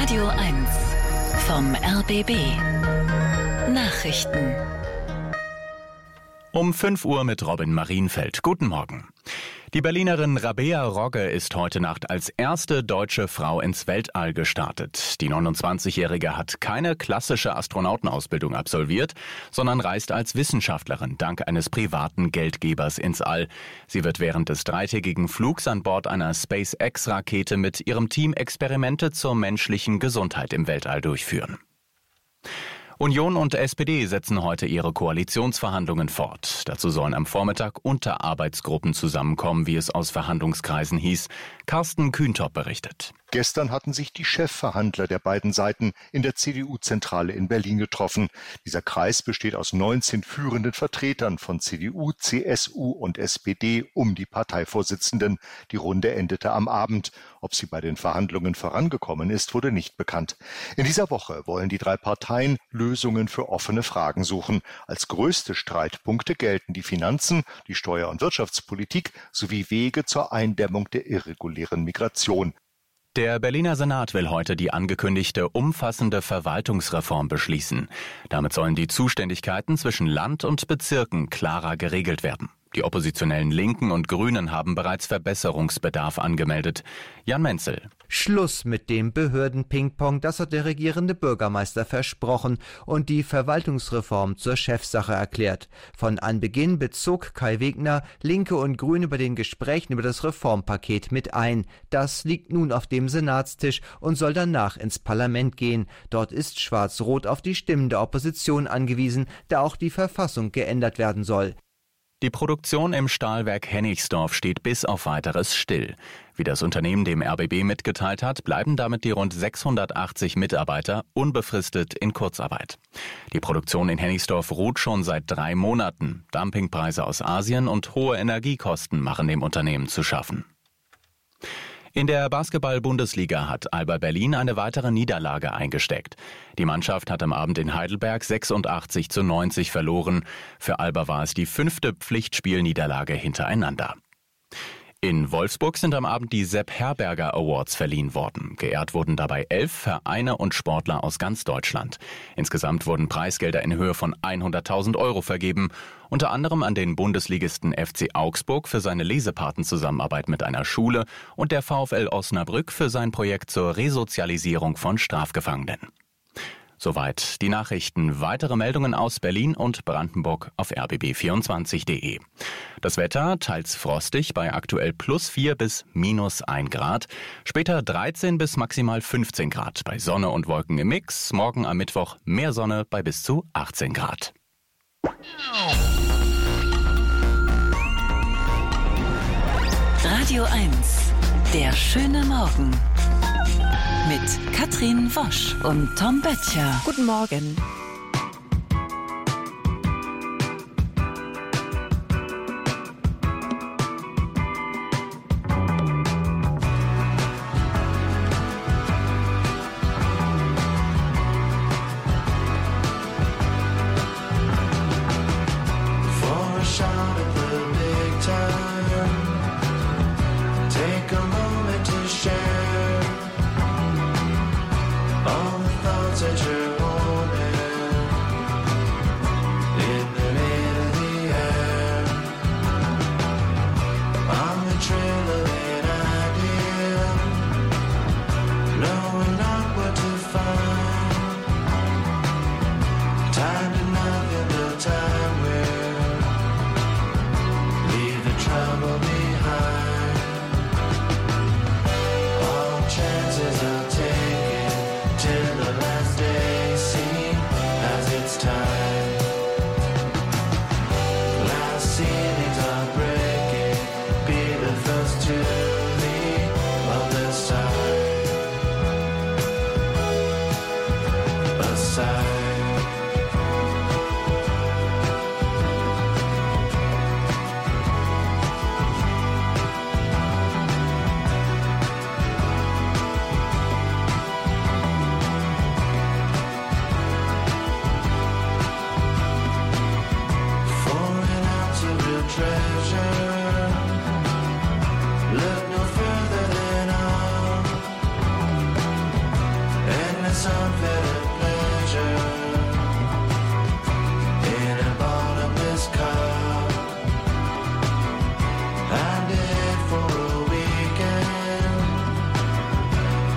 Radio 1 vom RBB Nachrichten. Um 5 Uhr mit Robin Marienfeld. Guten Morgen. Die Berlinerin Rabea Rogge ist heute Nacht als erste deutsche Frau ins Weltall gestartet. Die 29-Jährige hat keine klassische Astronautenausbildung absolviert, sondern reist als Wissenschaftlerin dank eines privaten Geldgebers ins All. Sie wird während des dreitägigen Flugs an Bord einer SpaceX-Rakete mit ihrem Team Experimente zur menschlichen Gesundheit im Weltall durchführen. Union und SPD setzen heute ihre Koalitionsverhandlungen fort. Dazu sollen am Vormittag Unterarbeitsgruppen zusammenkommen, wie es aus Verhandlungskreisen hieß. Carsten Kühntop berichtet. Gestern hatten sich die Chefverhandler der beiden Seiten in der CDU-Zentrale in Berlin getroffen. Dieser Kreis besteht aus 19 führenden Vertretern von CDU, CSU und SPD um die Parteivorsitzenden. Die Runde endete am Abend. Ob sie bei den Verhandlungen vorangekommen ist, wurde nicht bekannt. In dieser Woche wollen die drei Parteien Lösungen für offene Fragen suchen. Als größte Streitpunkte gelten die Finanzen, die Steuer- und Wirtschaftspolitik sowie Wege zur Eindämmung der irregulären Migration. Der Berliner Senat will heute die angekündigte umfassende Verwaltungsreform beschließen. Damit sollen die Zuständigkeiten zwischen Land und Bezirken klarer geregelt werden. Die oppositionellen Linken und Grünen haben bereits Verbesserungsbedarf angemeldet. Jan Menzel. Schluss mit dem Behörden-Ping-Pong, das hat der regierende Bürgermeister versprochen und die Verwaltungsreform zur Chefsache erklärt. Von Anbeginn bezog Kai Wegner Linke und Grüne bei den Gesprächen über das Reformpaket mit ein. Das liegt nun auf dem Senatstisch und soll danach ins Parlament gehen. Dort ist Schwarz-Rot auf die Stimmen der Opposition angewiesen, da auch die Verfassung geändert werden soll. Die Produktion im Stahlwerk Hennigsdorf steht bis auf Weiteres still. Wie das Unternehmen dem RBB mitgeteilt hat, bleiben damit die rund 680 Mitarbeiter unbefristet in Kurzarbeit. Die Produktion in Hennigsdorf ruht schon seit 3 Monaten. Dumpingpreise aus Asien und hohe Energiekosten machen dem Unternehmen zu schaffen. In der Basketball-Bundesliga hat Alba Berlin eine weitere Niederlage eingesteckt. Die Mannschaft hat am Abend in Heidelberg 86-90 verloren. Für Alba war es die 5. Pflichtspielniederlage hintereinander. In Wolfsburg sind am Abend die Sepp Herberger Awards verliehen worden. Geehrt wurden dabei 11 Vereine und Sportler aus ganz Deutschland. Insgesamt wurden Preisgelder in Höhe von 100.000 € vergeben, unter anderem an den Bundesligisten FC Augsburg für seine Lesepatenzusammenarbeit mit einer Schule und der VfL Osnabrück für sein Projekt zur Resozialisierung von Strafgefangenen. Soweit die Nachrichten. Weitere Meldungen aus Berlin und Brandenburg auf rbb24.de. Das Wetter teils frostig bei aktuell +4 bis -1 Grad. Später 13 bis maximal 15 Grad bei Sonne und Wolken im Mix. Morgen am Mittwoch mehr Sonne bei bis zu 18 Grad. Radio 1, der schöne Morgen. Mit Katrin Wosch und Tom Böttcher. Guten Morgen.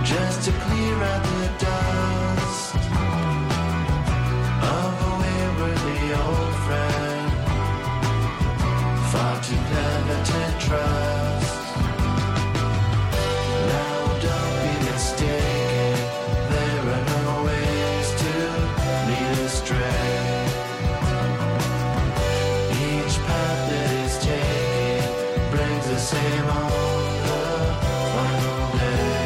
just to clear out the dust of a waywardly old friend, far too clever to trust. Now don't be mistaken, there are no ways to lead astray. Each path that is taken brings the same on the final day.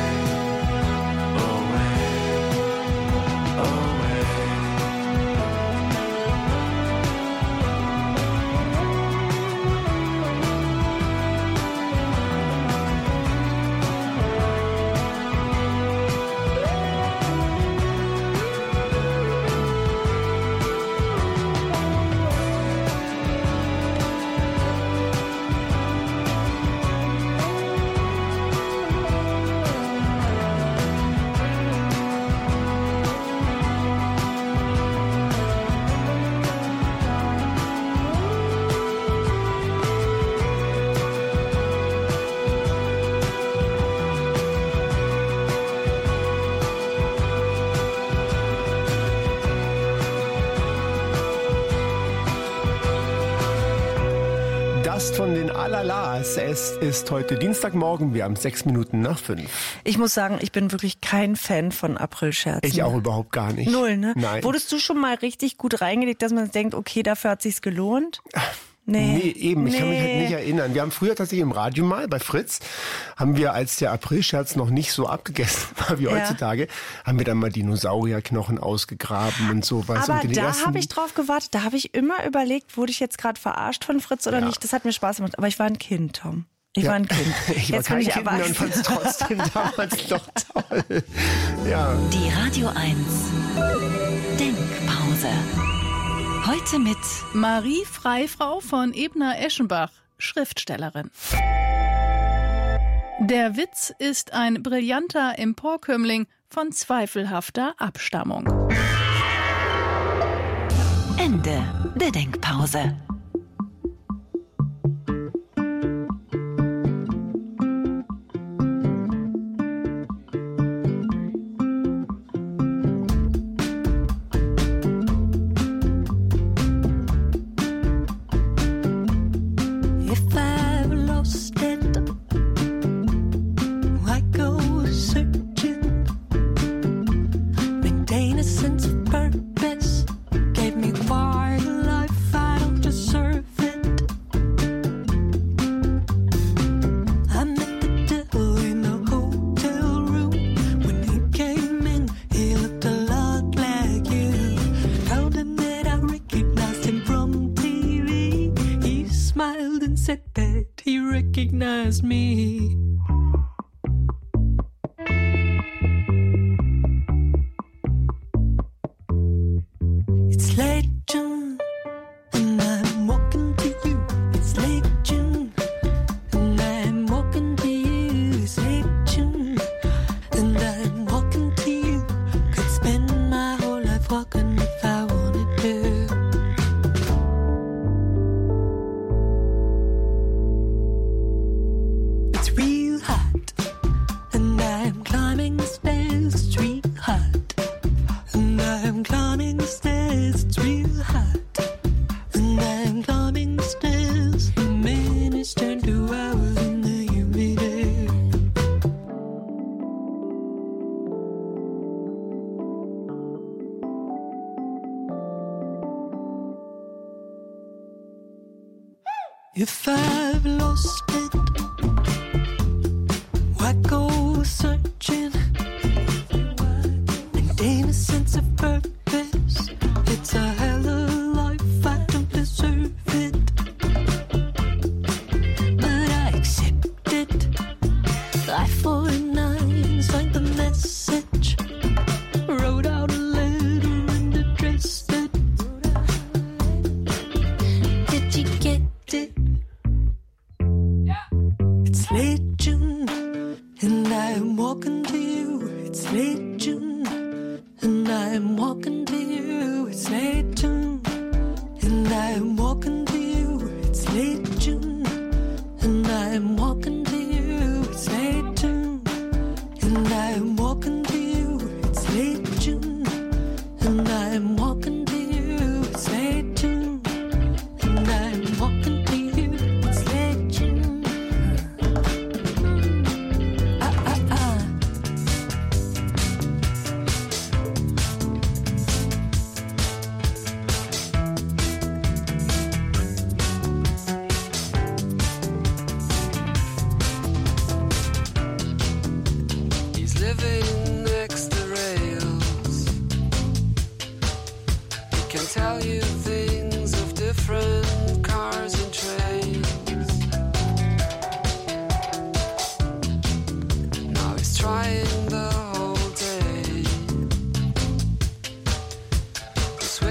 Von den Alalas. Es ist heute Dienstagmorgen, wir haben 6 Minuten nach 5. Ich muss sagen, ich bin wirklich kein Fan von Aprilscherzen. Ich auch überhaupt gar nicht. Null, ne? Nein. Wurdest du schon mal richtig gut reingelegt, dass man denkt, okay, dafür hat sich's gelohnt? Nee, eben. Ich kann mich halt nicht erinnern. Wir haben früher tatsächlich im Radio mal, bei Fritz, haben wir, als der Aprilscherz noch nicht so abgegessen war wie heutzutage, haben wir dann mal Dinosaurierknochen ausgegraben und sowas. Aber und da habe ich drauf gewartet. Da habe ich immer überlegt, wurde ich jetzt gerade verarscht von Fritz oder nicht. Das hat mir Spaß gemacht. Aber ich war ein Kind, Tom. Ich war ein Kind. Ich war kein Kind und fand es trotzdem damals doch toll. Ja. Die Radio 1 Denkpause. Heute mit Marie Freifrau von Ebner-Eschenbach, Schriftstellerin. Der Witz ist ein brillanter Emporkömmling von zweifelhafter Abstammung. Ende der Denkpause. If I've lost it, why go searching? Maintain a sense of purpose. It's a hell of a life, I don't deserve it, but I accept it. 349 signed the message, wrote out a letter and addressed it. Did you get it? It's late June, and I'm walking to you. It's late June, and I'm walking to you. It's late June, and I'm walking to you. It's late June, and I'm walking to you. It's late June, and I'm walking.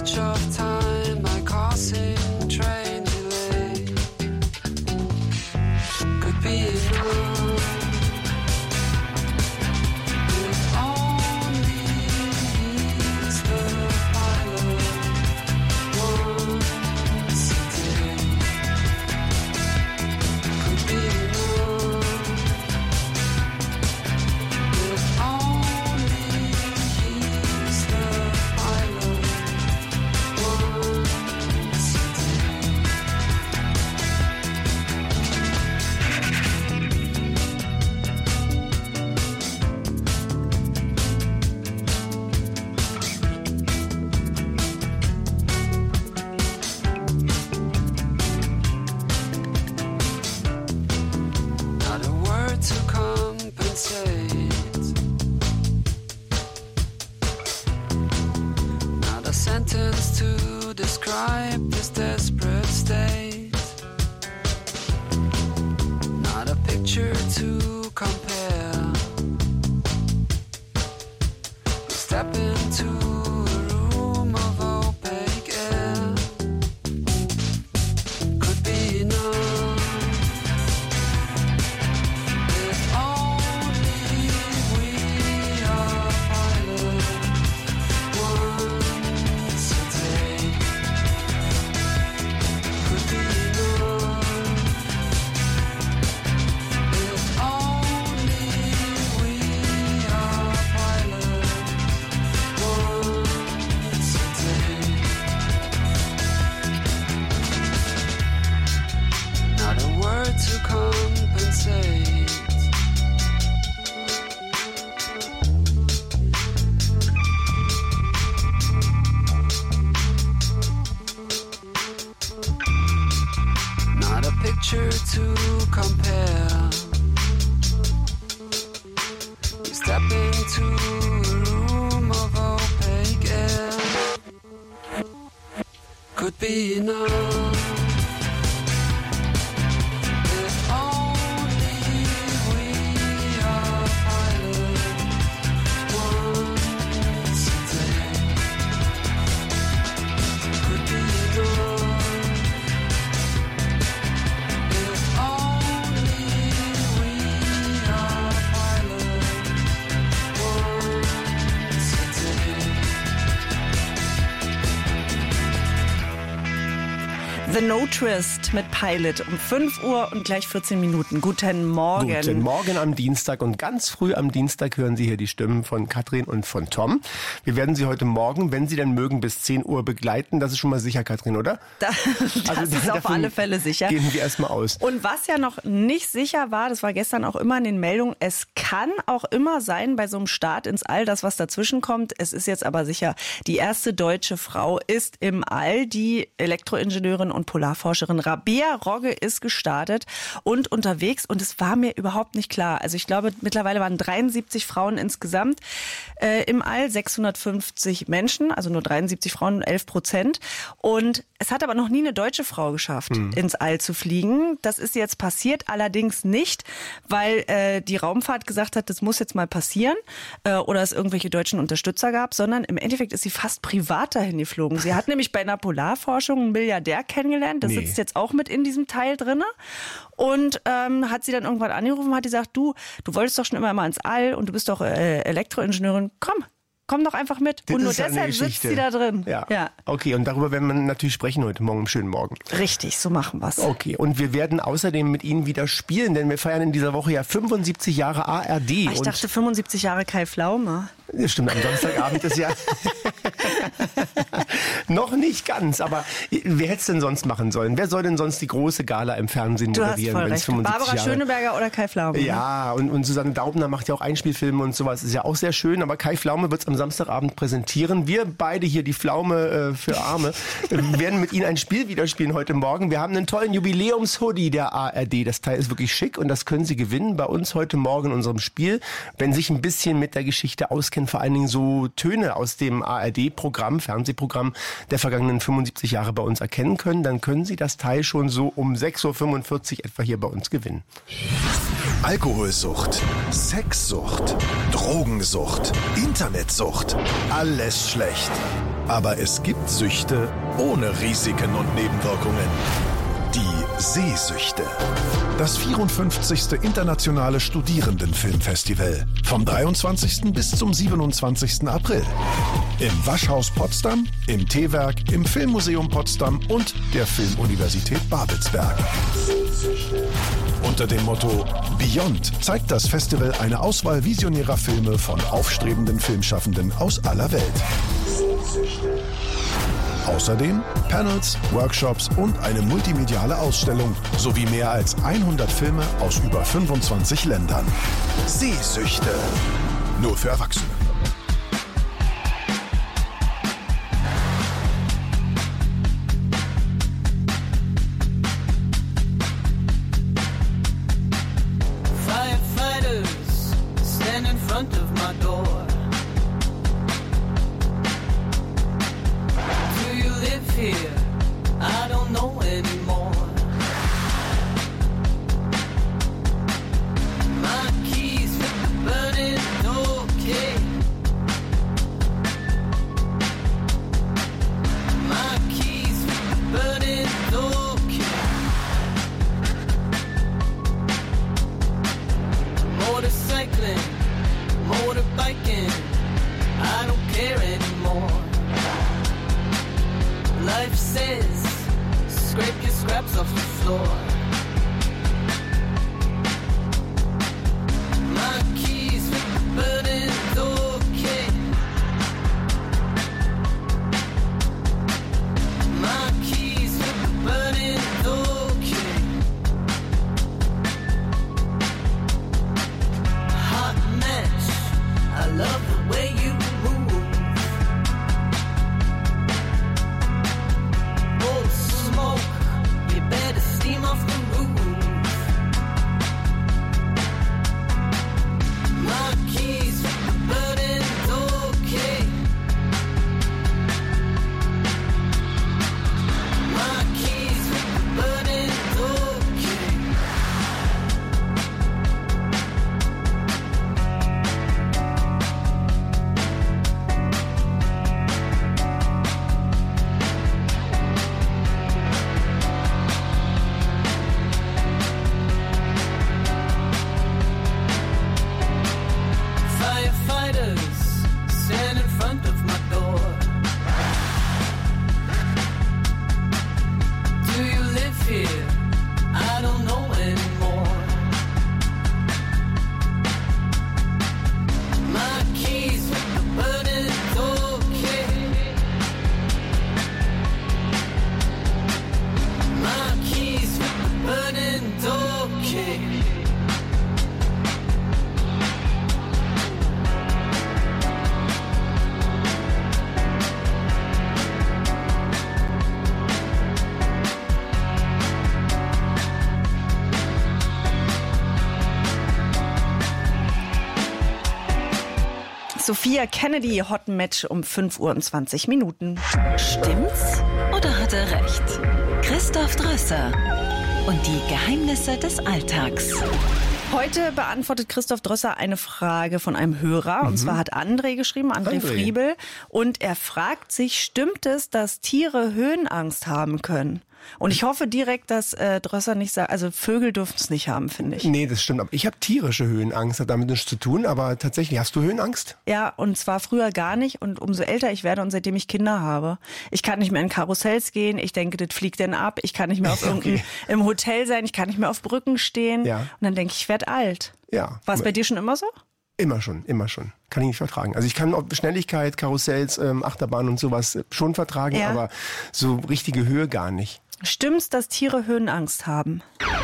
touch of time, my causing train delay could be enough. If only he's the pilot once a day could be enough. If only he's the pilot once a day. Not a word to compensate, not a sentence to describe this desperate state, not a picture to compare. Step into a room of opaque air could be enough. If only we are pilot once a day could be enough. If only we are pilot once a day. Not a word to compensate. Not a picture to compare. You step into a room of opaque air could be enough. If only we are pilot once a day could be enough. If only we are pilot once a day. The No Twist mit Pilot um 5 Uhr und gleich 14 Minuten. Guten Morgen. Guten Morgen am Dienstag und ganz früh am Dienstag hören Sie hier die Stimmen von Katrin und von Tom. Wir werden Sie heute Morgen, wenn Sie denn mögen, bis 10 Uhr begleiten. Das ist schon mal sicher, Katrin, oder? Das ist auf alle Fälle sicher. Gehen wir erstmal aus. Und was ja noch nicht sicher war, das war gestern auch immer in den Meldungen, es kann auch immer sein bei so einem Start ins All, das was dazwischen kommt. Es ist jetzt aber sicher, die erste deutsche Frau ist im All. Die Elektroingenieurin und Polarforscherin Rabea Rogge ist gestartet und unterwegs und es war mir überhaupt nicht klar. Also ich glaube, mittlerweile waren 73 Frauen insgesamt im All, 650 Menschen, also nur 73 Frauen, 11%. Und es hat aber noch nie eine deutsche Frau geschafft, ins All zu fliegen. Das ist jetzt passiert, allerdings nicht, weil die Raumfahrt gesagt hat, das muss jetzt mal passieren oder es irgendwelche deutschen Unterstützer gab, sondern im Endeffekt ist sie fast privat dahin geflogen. Sie hat nämlich bei einer Polarforschung einen Milliardär kennengelernt, der sitzt jetzt auch mit in diesem Teil drin und hat sie dann irgendwann angerufen und hat gesagt, du wolltest doch schon immer mal ins All und du bist doch Elektroingenieurin, komm doch einfach mit. Das und nur ist ja deshalb sitzt sie da drin. Ja. Okay, und darüber werden wir natürlich sprechen heute Morgen im schönen Morgen. Richtig, so machen wir's. Okay, und wir werden außerdem mit Ihnen wieder spielen, denn wir feiern in dieser Woche ja 75 Jahre ARD. Ich dachte 75 Jahre Kai Pflaume. Das stimmt, am Samstagabend ist ja noch nicht ganz, aber wer hätte es denn sonst machen sollen? Wer soll denn sonst die große Gala im Fernsehen moderieren, wenn es 75 Barbara Jahre... Schöneberger oder Kai Pflaume? Ja, und Susanne Daubner macht ja auch Einspielfilme und sowas, ist ja auch sehr schön, aber Kai Pflaume wird es am Samstagabend präsentieren. Wir beide hier, die Pflaume für Arme, werden mit Ihnen ein Spiel wieder spielen heute Morgen. Wir haben einen tollen Jubiläums-Hoodie der ARD. Das Teil ist wirklich schick und das können Sie gewinnen bei uns heute Morgen in unserem Spiel. Wenn Sie sich ein bisschen mit der Geschichte auskennen, vor allen Dingen so Töne aus dem ARD-Programm, Fernsehprogramm der vergangenen 75 Jahre bei uns erkennen können, dann können Sie das Teil schon so um 6.45 Uhr etwa hier bei uns gewinnen. Alkoholsucht, Sexsucht, Drogensucht, Internetsucht. Alles schlecht. Aber es gibt Süchte ohne Risiken und Nebenwirkungen. Die Sehsüchte. Das 54. Internationale Studierendenfilmfestival. Vom 23. bis zum 27. April. Im Waschhaus Potsdam, im T-Werk, im Filmmuseum Potsdam und der Filmuniversität Babelsberg. Unter dem Motto Beyond zeigt das Festival eine Auswahl visionärer Filme von aufstrebenden Filmschaffenden aus aller Welt. Außerdem Panels, Workshops und eine multimediale Ausstellung sowie mehr als 100 Filme aus über 25 Ländern. Sehsüchte. Nur für Erwachsene. Firefighters stand in front of my door. Here, I don't know anymore. My keys fit the burning door key. My keys fit the burning door key. Motorcycling, motorbiking, I don't care anymore. Life says, scrape your scraps off the floor. My keys fit the burning door key. My keys fit the burning door key. Hot match, I love the way you move. Steam off the roof. My keys with the burning door key. My keys with the burning door key. Sophia Kennedy, Hot Match um 5:20 Uhr. Stimmt's oder hat er recht? Christoph Drösser und die Geheimnisse des Alltags. Heute beantwortet Christoph Drösser eine Frage von einem Hörer. Und zwar hat André geschrieben, André Friebel. Und er fragt sich, stimmt es, dass Tiere Höhenangst haben können? Und ich hoffe direkt, dass Drösser nicht sagt, also Vögel dürfen es nicht haben, finde ich. Nee, das stimmt. Ich habe tierische Höhenangst, hat damit nichts zu tun. Aber tatsächlich, hast du Höhenangst? Ja, und zwar früher gar nicht. Und umso älter ich werde und seitdem ich Kinder habe. Ich kann nicht mehr in Karussells gehen. Ich denke, das fliegt denn ab. Ich kann nicht mehr auf im Hotel sein. Ich kann nicht mehr auf Brücken stehen. Ja. Und dann denke ich werde alt. Ja. War es bei dir schon immer so? Immer schon. Kann ich nicht vertragen. Also ich kann auch Schnelligkeit, Karussells, Achterbahn und sowas schon vertragen, aber so richtige Höhe gar nicht. Stimmt's, dass Tiere Höhenangst haben?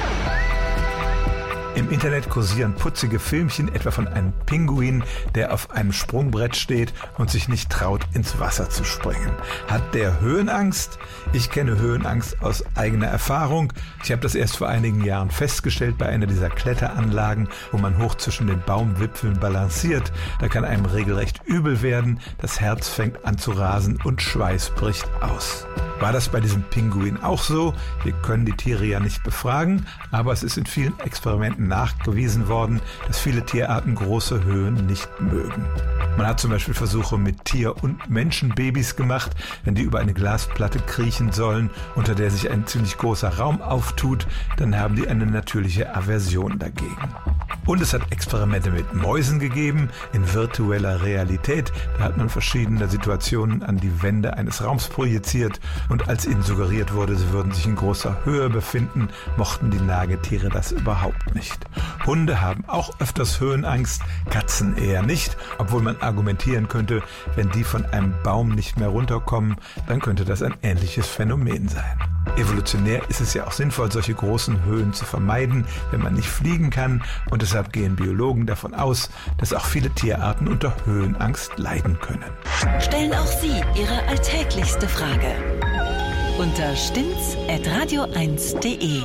Im Internet kursieren putzige Filmchen, etwa von einem Pinguin, der auf einem Sprungbrett steht und sich nicht traut, ins Wasser zu springen. Hat der Höhenangst? Ich kenne Höhenangst aus eigener Erfahrung. Ich habe das erst vor einigen Jahren festgestellt bei einer dieser Kletteranlagen, wo man hoch zwischen den Baumwipfeln balanciert. Da kann einem regelrecht übel werden, das Herz fängt an zu rasen und Schweiß bricht aus. War das bei diesem Pinguin auch so? Wir können die Tiere ja nicht befragen, aber es ist in vielen Experimenten nachgewiesen worden, dass viele Tierarten große Höhen nicht mögen. Man hat zum Beispiel Versuche mit Tier- und Menschenbabys gemacht, wenn die über eine Glasplatte kriechen sollen, unter der sich ein ziemlich großer Raum auftut, dann haben die eine natürliche Aversion dagegen. Und es hat Experimente mit Mäusen gegeben, in virtueller Realität. Da hat man verschiedene Situationen an die Wände eines Raums projiziert und als ihnen suggeriert wurde, sie würden sich in großer Höhe befinden, mochten die Nagetiere das überhaupt nicht. Hunde haben auch öfters Höhenangst, Katzen eher nicht, obwohl man argumentieren könnte, wenn die von einem Baum nicht mehr runterkommen, dann könnte das ein ähnliches Phänomen sein. Evolutionär ist es ja auch sinnvoll, solche großen Höhen zu vermeiden, wenn man nicht fliegen kann. Und deshalb gehen Biologen davon aus, dass auch viele Tierarten unter Höhenangst leiden können. Stellen auch Sie Ihre alltäglichste Frage unter stimmtz@radio1.de.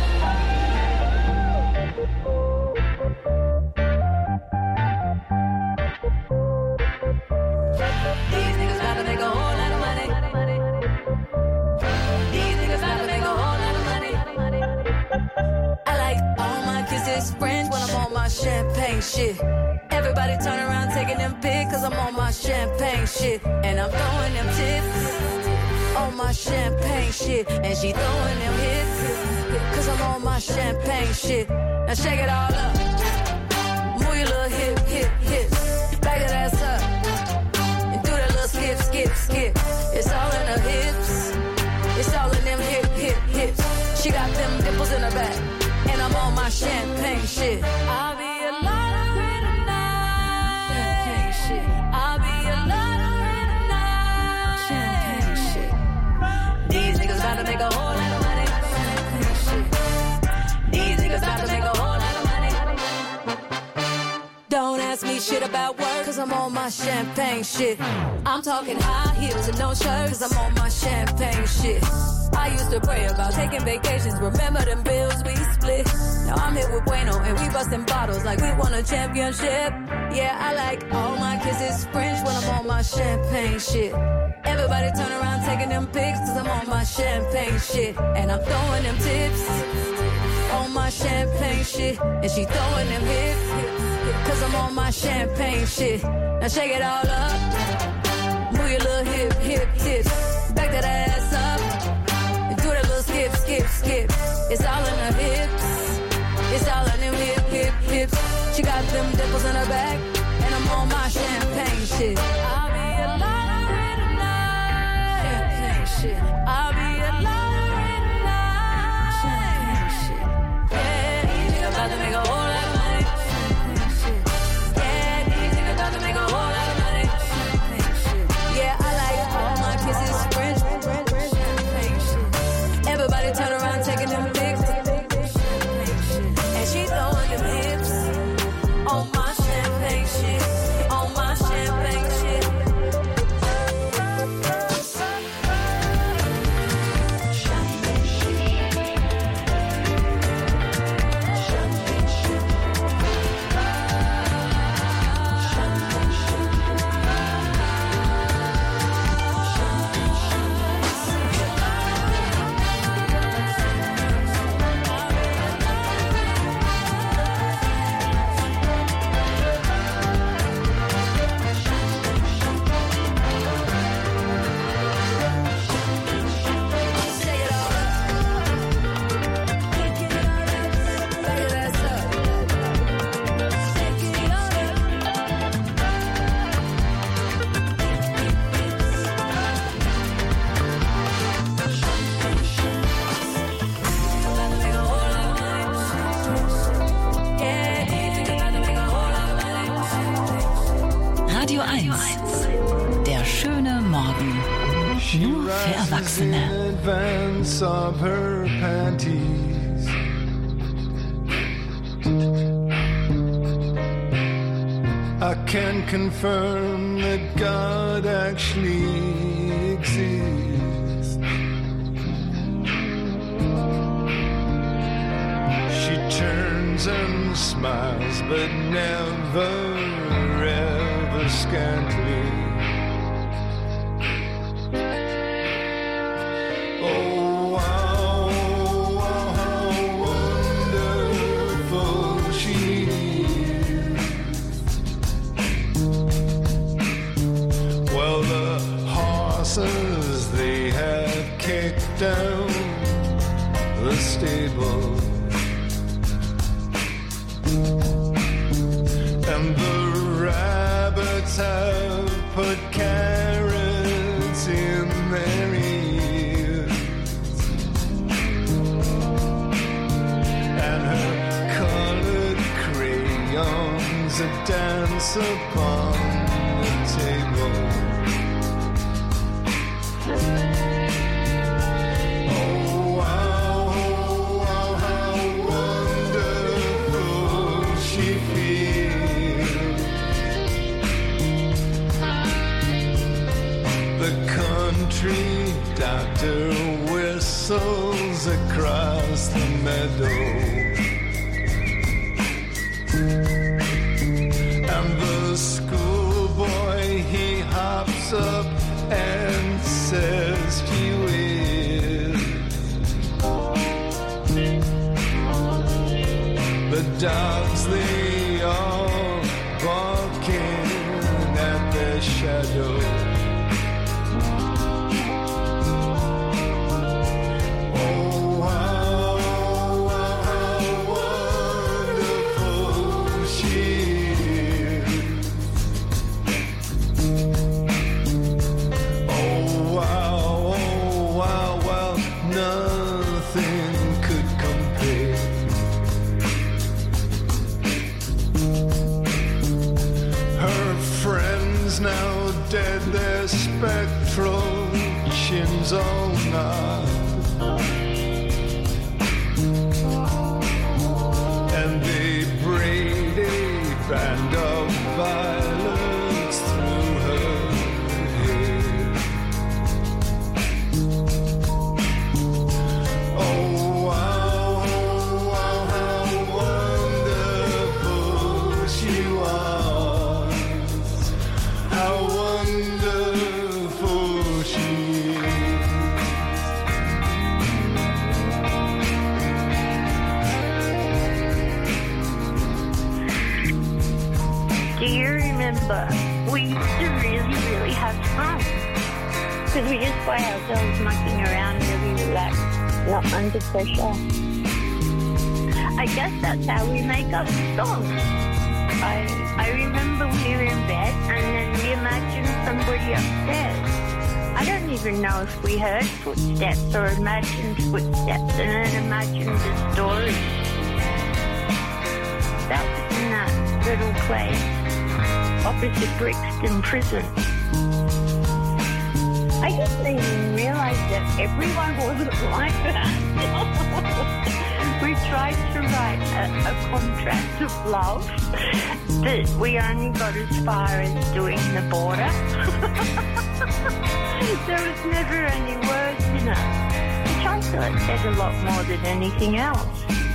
Champagne shit. Everybody turn around taking them pics, cause I'm on my champagne shit. And I'm throwing them tips on my champagne shit. And she throwing them hips, cause I'm on my champagne shit. Now shake it all up. Move your little hip, hip, hips. Back that ass up. And do that little skip, skip, skip. It's all in her hips. It's all in them hip, hip, hips. She got them dimples in her back. And I'm on my champagne shit. I'll be a lottery tonight. Champagne shit. I'll be a lottery tonight. Champagne shit. These niggas about to make a whole lot of money. Champagne shit. These niggas about to make a whole lot of money. Don't ask me shit about work, cause I'm on my champagne shit. I'm talking high heels and no shirt, cause I'm on my champagne shit. I used to pray about taking vacations, remember them bills we split. Now I'm here with Bueno and we busting bottles like we won a championship. Yeah, I like all my kisses French when I'm on my champagne shit. Everybody turn around taking them pics, cause I'm on my champagne shit. And I'm throwing them tips on my champagne shit. And she throwing them hips, cause I'm on my champagne shit. Now shake it all up. Move your little hip, hip, tips. Back that ass up. Do that little skip, skip, skip. It's all in her hips. It's all in them hip, hip, hips. She got them dimples in her back. And I'm on my champagne shit. I'll be a lottery tonight. Champagne shit. I'll be a lottery tonight. Champagne shit. Yeah, these niggas about to make a whole lot of money. Champagne shit. Yeah, these niggas about to make a whole lot of money. Champagne shit. Yeah, I like all my kisses French. Everybody turn around taking them pics. And she throwing them hips on my champagne shit. On my champagne shit. Radio 1. Der schöne Morgen. Nur für Erwachsene. I can confirm that God actually exists. She turns and smiles, but never ever scantly. horses they had kicked down the stable, and the rabbits have put carrots in their ears, and her colored crayons that dance upon the table. Oh wow, how wonderful she feels. The country doctor whistles across the meadow, and the schoolboy, he hops up and says gee whiz. The dogs, they all barking at their shadow. Oh, how wonderful she is. Oh wow, well, nothing could compare. Her friends now dead, their spectral chins all nod, and they braid a band of violets through her hair. Oh wow, how wonderful she was. How wonderful she is. Do you remember? We used to really have fun. Because we just by ourselves mucking around, really relaxed, not under pressure. I guess that's how we make up songs. I remember we were in bed and then we imagined somebody upstairs. I don't even know if we heard footsteps or imagined footsteps and then imagined a story. That was in that little place opposite Brixton Prison. I didn't even realise that everyone wasn't like that. We tried to write a contract of love, but we only got as far as doing the border. There was never any words in it, which I thought said a lot more than anything else.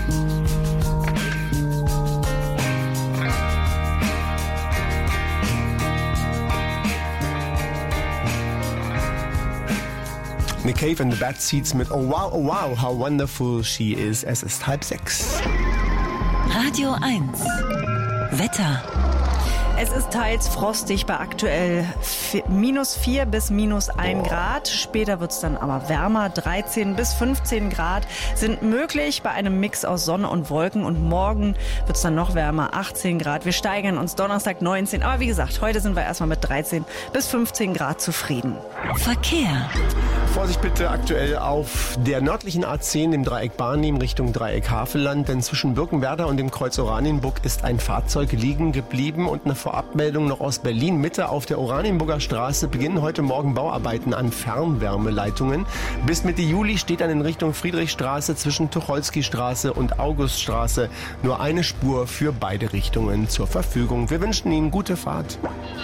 Nick Cave and the Bad Seeds mit oh wow, how wonderful she is. Es ist 5:30. Radio 1. Wetter. Es ist teils frostig bei aktuell -4 bis -1 Grad. Später wird es dann aber wärmer. 13 bis 15 Grad sind möglich bei einem Mix aus Sonne und Wolken. Und morgen wird es dann noch wärmer, 18 Grad. Wir steigern uns Donnerstag 19. Aber wie gesagt, heute sind wir erstmal mit 13 bis 15 Grad zufrieden. Verkehr. Vorsicht bitte aktuell auf der nördlichen A10 im Dreieck Barnim Richtung Dreieck Havelland, denn zwischen Birkenwerder und dem Kreuz Oranienburg ist ein Fahrzeug liegen geblieben und eine Vorabmeldung noch aus Berlin Mitte. Auf der Oranienburger Straße beginnen heute Morgen Bauarbeiten an Fernwärmeleitungen. Bis Mitte Juli steht dann in Richtung Friedrichstraße zwischen Tucholsky-Straße und Auguststraße nur eine Spur für beide Richtungen zur Verfügung. Wir wünschen Ihnen gute Fahrt.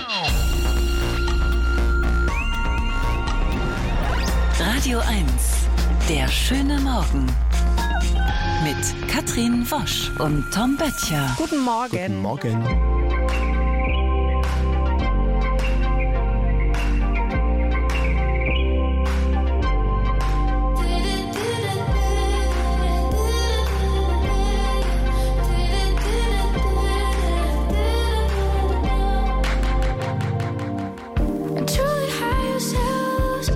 Radio 1. Der schöne Morgen. Mit Katrin Wosch und Tom Böttcher. Guten Morgen. Guten Morgen. Truly hire yourselves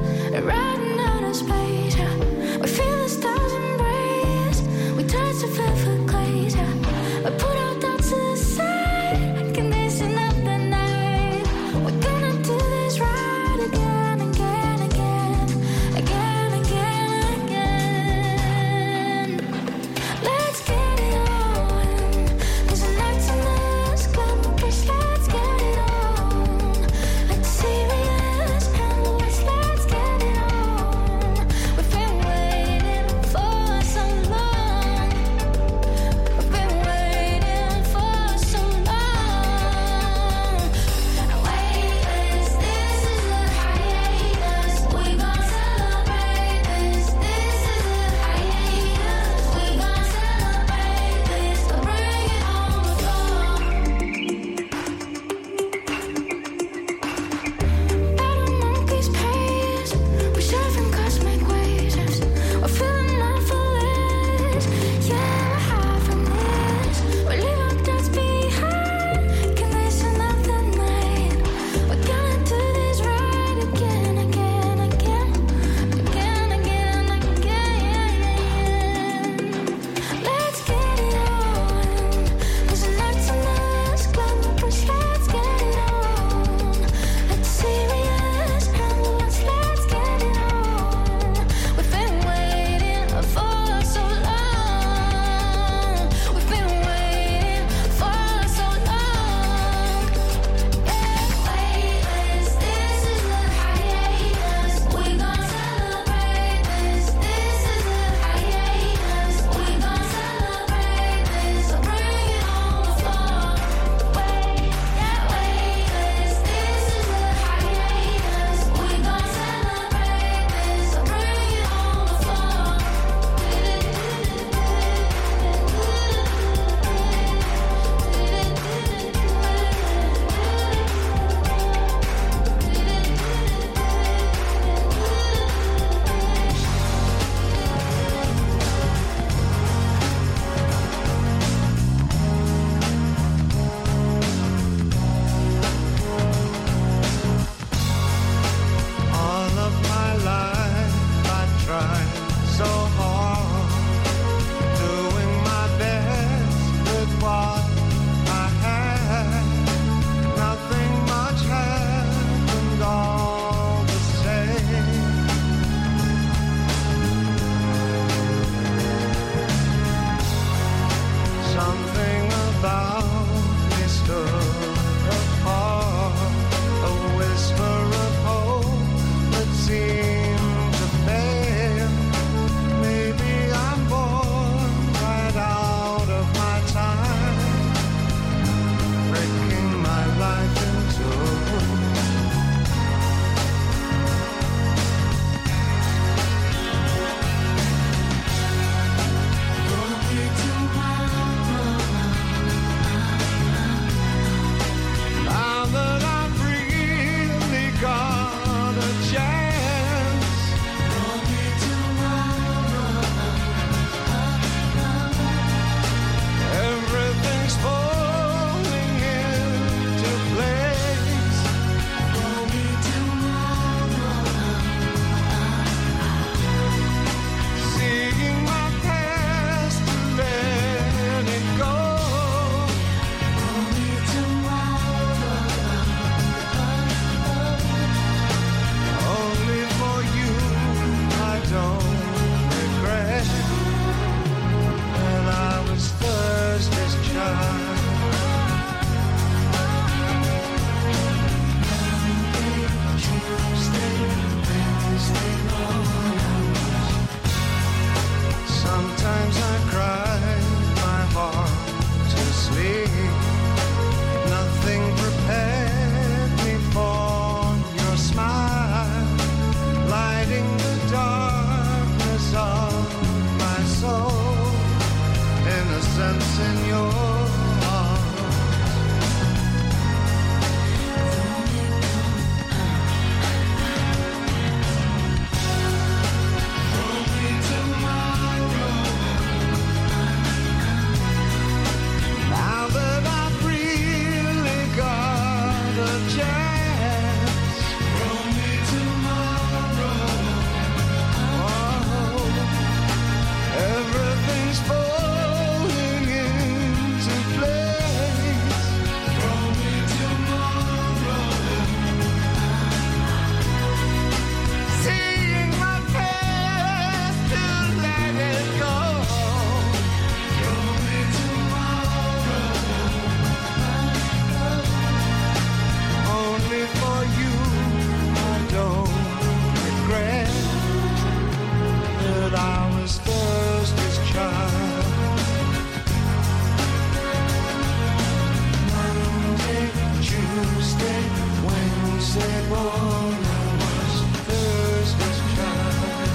born, I was Thursday's child.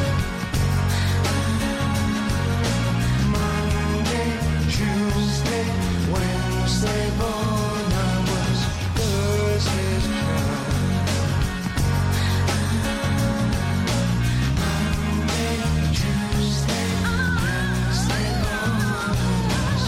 Monday, Tuesday, Wednesday born, I was Thursday's child. Monday, Tuesday, Wednesday born, I was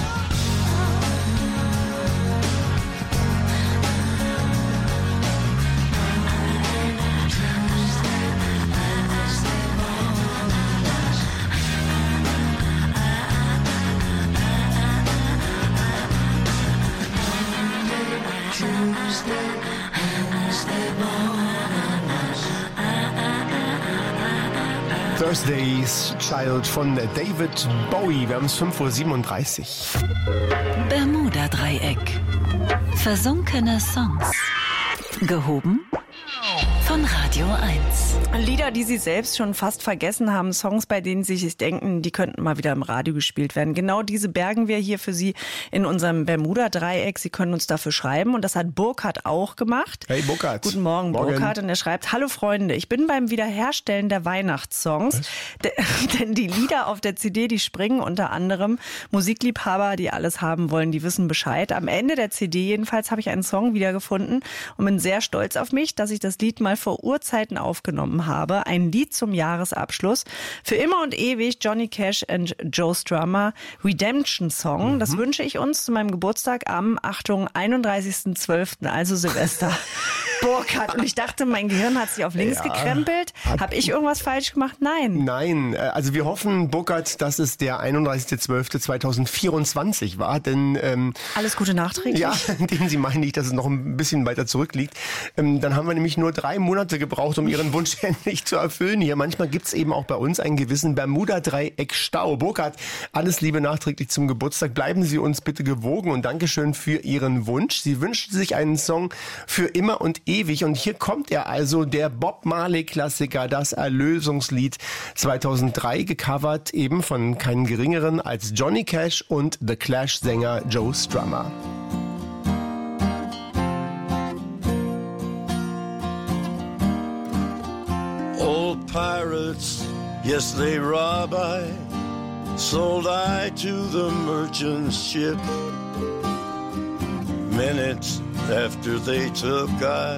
Thursday's Child von David Bowie. Wir haben es 5:37 Uhr. Bermuda-Dreieck. Versunkene Songs. Gehoben von Radio 1. Lieder, die Sie selbst schon fast vergessen haben, Songs, bei denen Sie sich denken, die könnten mal wieder im Radio gespielt werden. Genau diese bergen wir hier für Sie in unserem Bermuda-Dreieck. Sie können uns dafür schreiben und das hat Burkhard auch gemacht. Hey Burkhard. Guten Morgen, Burkhard. Und er schreibt: Hallo Freunde, ich bin beim Wiederherstellen der Weihnachtssongs. Denn die Lieder auf der CD, die springen unter anderem. Musikliebhaber, die alles haben wollen, die wissen Bescheid. Am Ende der CD jedenfalls habe ich einen Song wiedergefunden und bin sehr stolz auf mich, dass ich das Lied mal vor Urzeiten aufgenommen habe. Ein Lied zum Jahresabschluss. Für immer und ewig Johnny Cash und Joe Strummer, Redemption Song. Das wünsche ich uns zu meinem Geburtstag am, Achtung, 31.12., also Silvester. Burkhard. Und ich dachte, mein Gehirn hat sich auf links gekrempelt. Habe ich irgendwas falsch gemacht? Nein. Nein, also wir hoffen, Burkhard, dass es der 31.12.2024 war, denn alles Gute nachträglich? Ja, in dem Sie meinen nicht, dass es noch ein bisschen weiter zurückliegt. Dann haben wir nämlich nur 3 Monate gebraucht, um Ihren Wunsch endlich zu erfüllen hier. Manchmal gibt's eben auch bei uns einen gewissen Bermuda-Dreieck-Stau. Burkhard, alles Liebe nachträglich zum Geburtstag. Bleiben Sie uns bitte gewogen und Dankeschön für Ihren Wunsch. Sie wünscht sich einen Song für immer und ewig. Und hier kommt er also, der Bob Marley-Klassiker, das Erlösungslied 2003, gecovert eben von keinen geringeren als Johnny Cash und The Clash-Sänger Joe Strummer. Old pirates, yes they rob I, sold I to the merchant ship. Minutes after they took I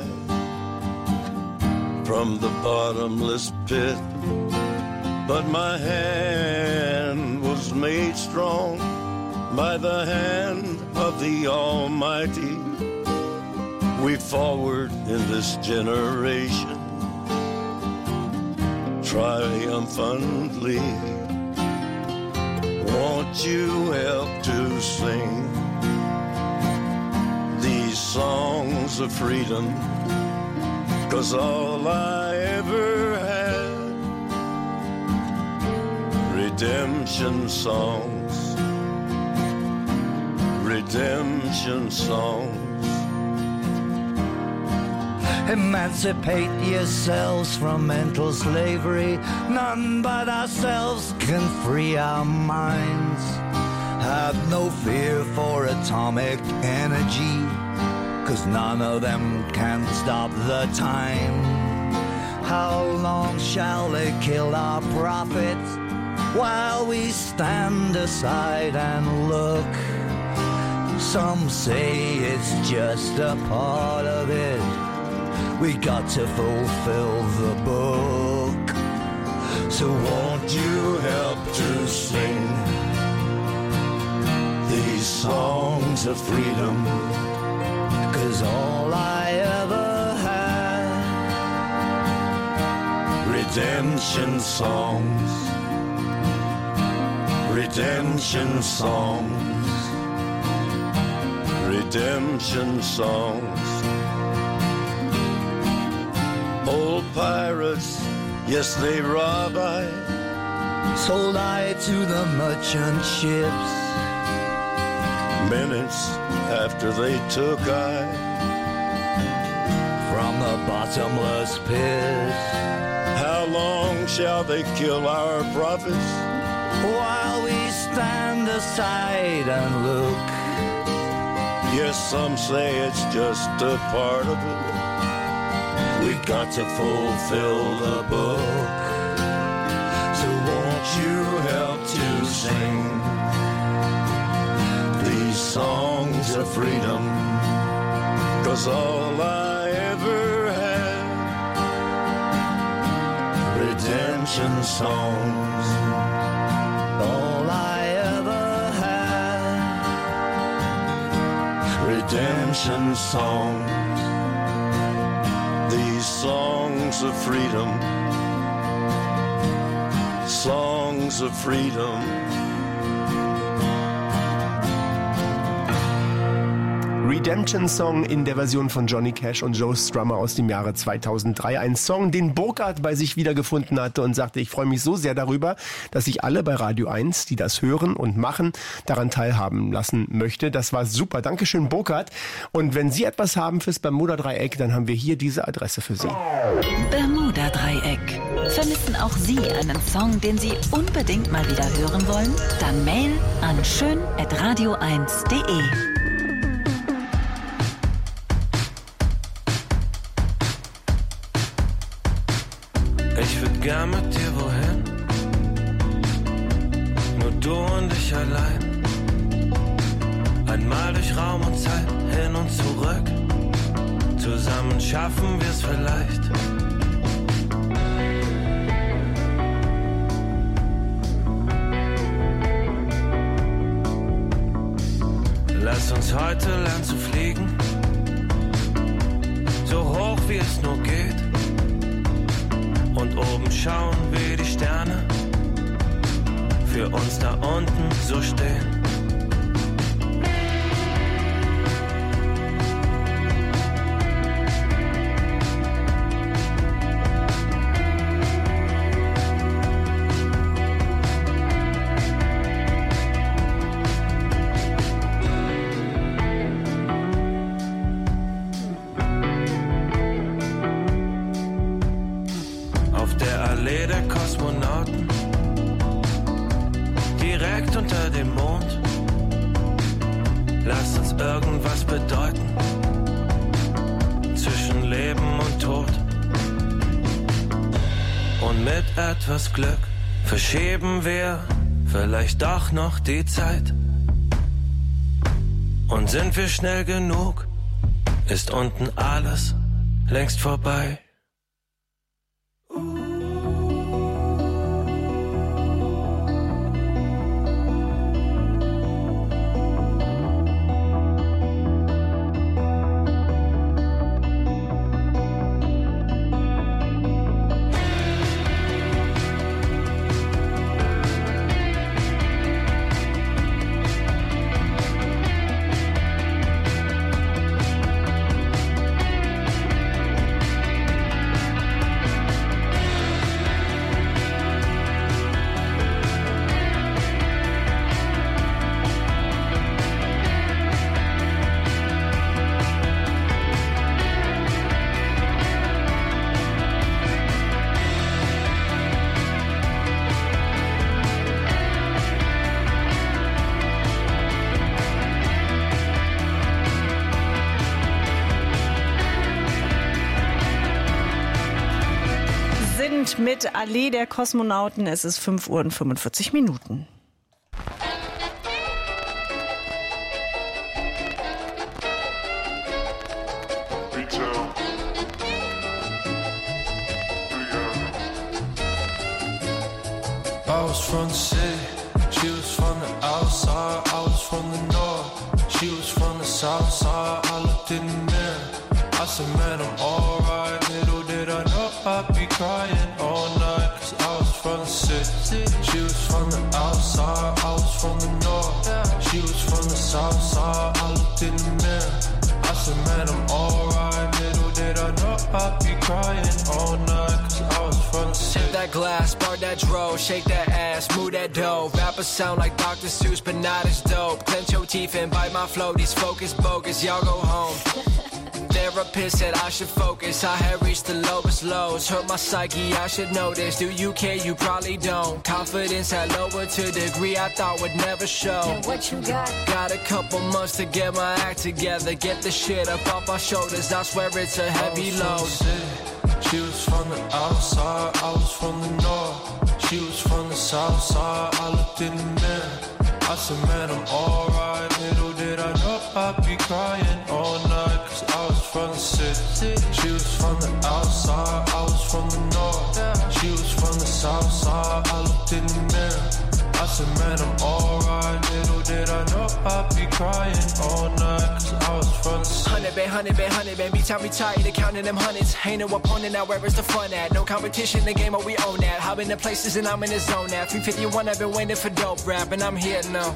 from the bottomless pit, but my hand was made strong by the hand of the Almighty. We forward in this generation triumphantly. Won't you help to sing these songs of freedom? 'Cause all I ever had, redemption songs, redemption songs. Emancipate yourselves from mental slavery. None but ourselves can free our minds. Have no fear for atomic energy, 'cause none of them can stop the time. How long shall they kill our prophets while we stand aside and look? Some say it's just a part of it. We got to fulfill the book. So won't you help to sing these songs of freedom? 'Cause all I ever had, redemption songs, redemption songs, redemption songs. Old pirates, yes they rob I, sold I to the merchant ships. Minutes after they took I from the bottomless pit. How long shall they kill our prophets while we stand aside and look? Yes, some say it's just a part of it. We got to fulfill the book. So won't you help to sing these songs of freedom? 'Cause all I ever had, redemption songs. All I ever had, redemption songs. These songs of freedom, songs of freedom. Redemption Song in der Version von Johnny Cash und Joe Strummer aus dem Jahre 2003. Ein Song, den Burkhard bei sich wiedergefunden hatte und sagte, ich freue mich so sehr darüber, dass ich alle bei Radio 1, die das hören und machen, daran teilhaben lassen möchte. Das war super. Dankeschön, Burkhard. Und wenn Sie etwas haben fürs Bermuda-Dreieck, dann haben wir hier diese Adresse für Sie. Bermuda-Dreieck. Vermissen auch Sie einen Song, den Sie unbedingt mal wieder hören wollen? Dann Mail an schön@radio1.de. Ich würd gern mit dir wohin, nur du und ich allein. Einmal durch Raum und Zeit hin und zurück, zusammen schaffen wir's vielleicht. Lass uns heute lernen zu fliegen, so hoch wie es nur geht. Und oben schauen, wie die Sterne für uns da unten so stehen. Etwas Glück verschieben wir vielleicht doch noch die Zeit. Und sind wir schnell genug, ist unten alles längst vorbei. Mit Allee der Kosmonauten. Es ist 5 Uhr und 45 Minuten. I was from the city, she was from the outside, I was from the north, she was from the south side. I looked in the mirror, I said, man, I'm alright. Little did I know I'd be crying all night, 'cause I was from the city, she was from the outside, I was from the north, she was from the south side. I looked in the mirror, I said, man, I'm alright. Little did I know I'd be crying all night, 'cause I was from the city. Hit that glass, bar that dro, shake that ass, move that dough. Rappers sound like Dr. Seuss, but not as dope. Clench your teeth and bite my flow, these focus bogus, y'all go home. Therapist said I should focus, I had reached the lowest lows. Hurt my psyche, I should know this. Do you care? You probably don't. Confidence had lowered to a degree I thought would never show. And what you got? Got a couple months to get my act together, get the shit up off my shoulders. I swear it's a heavy load. south side, I looked in the mirror. I said, man, I'm alright. Little did I know I'd be crying all night, cause I was from the city. She was from the outside, I was from the north. She was from the south side, I looked in the mirror. I said, man, I'm alright. Little did I know I'd be crying all night, cause I was from the city. 100 baby, time we tired of counting them hundreds. Ain't no opponent now, where is the fun at? No competition, the game, we own that. I've been to places and I'm in the zone now. 351, I've been waiting for dope rap, and I'm here now.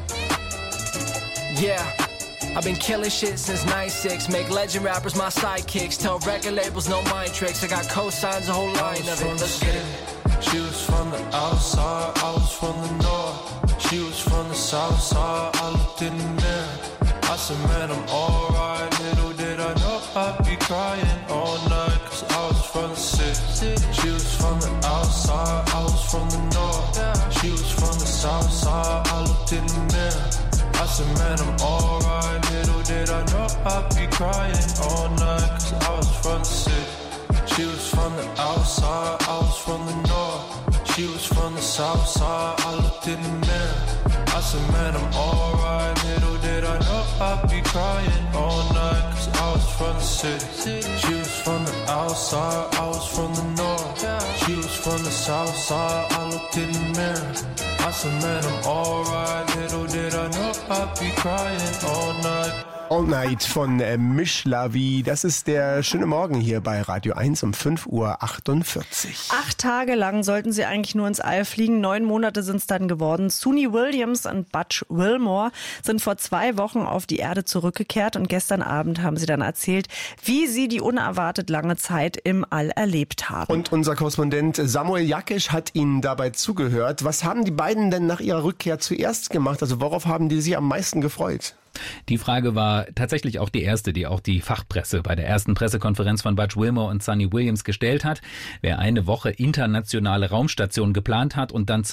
Yeah, I've been killing shit since 96. Make legend rappers my sidekicks. Tell record labels no mind tricks. I got cosigns, a whole line of it. Let's get it. She was from the outside, I was from the north. She was from the south side, I looked in the mirror. I said, man, I'm alright. Little did I know I'd be crying all night, cause I was from the city. She was from the outside, I was from the north. She was from the south side, I looked in the mirror. I said, man, I'm alright. Little did I know I'd be crying all night, cause I was from the city. She was from the outside, I was from the north. She was from the south side, I looked in the mirror. I said, man, I'm alright. Little did I know I'd be crying all night, cause I was from the city. She was from the outside, I was from the north. She was from the south side, I looked in the mirror. I said, man, I'm alright. Little did I know I'd be crying all night. All Night von Mish Lavi. Das ist der schöne Morgen hier bei Radio 1 um 5:48 Uhr. 8 Tage lang sollten sie eigentlich nur ins All fliegen. 9 Monate sind es dann geworden. Suni Williams und Butch Wilmore sind vor 2 Wochen auf die Erde zurückgekehrt und gestern Abend haben sie dann erzählt, wie sie die unerwartet lange Zeit im All erlebt haben. Und unser Korrespondent Samuel Jakisch hat ihnen dabei zugehört. Was haben die beiden denn nach ihrer Rückkehr zuerst gemacht? Also worauf haben die sich am meisten gefreut? Die Frage war tatsächlich auch die erste, die auch die Fachpresse bei der ersten Pressekonferenz von Butch Wilmore und Suni Williams gestellt hat. Wer eine Woche internationale Raumstation geplant hat und dann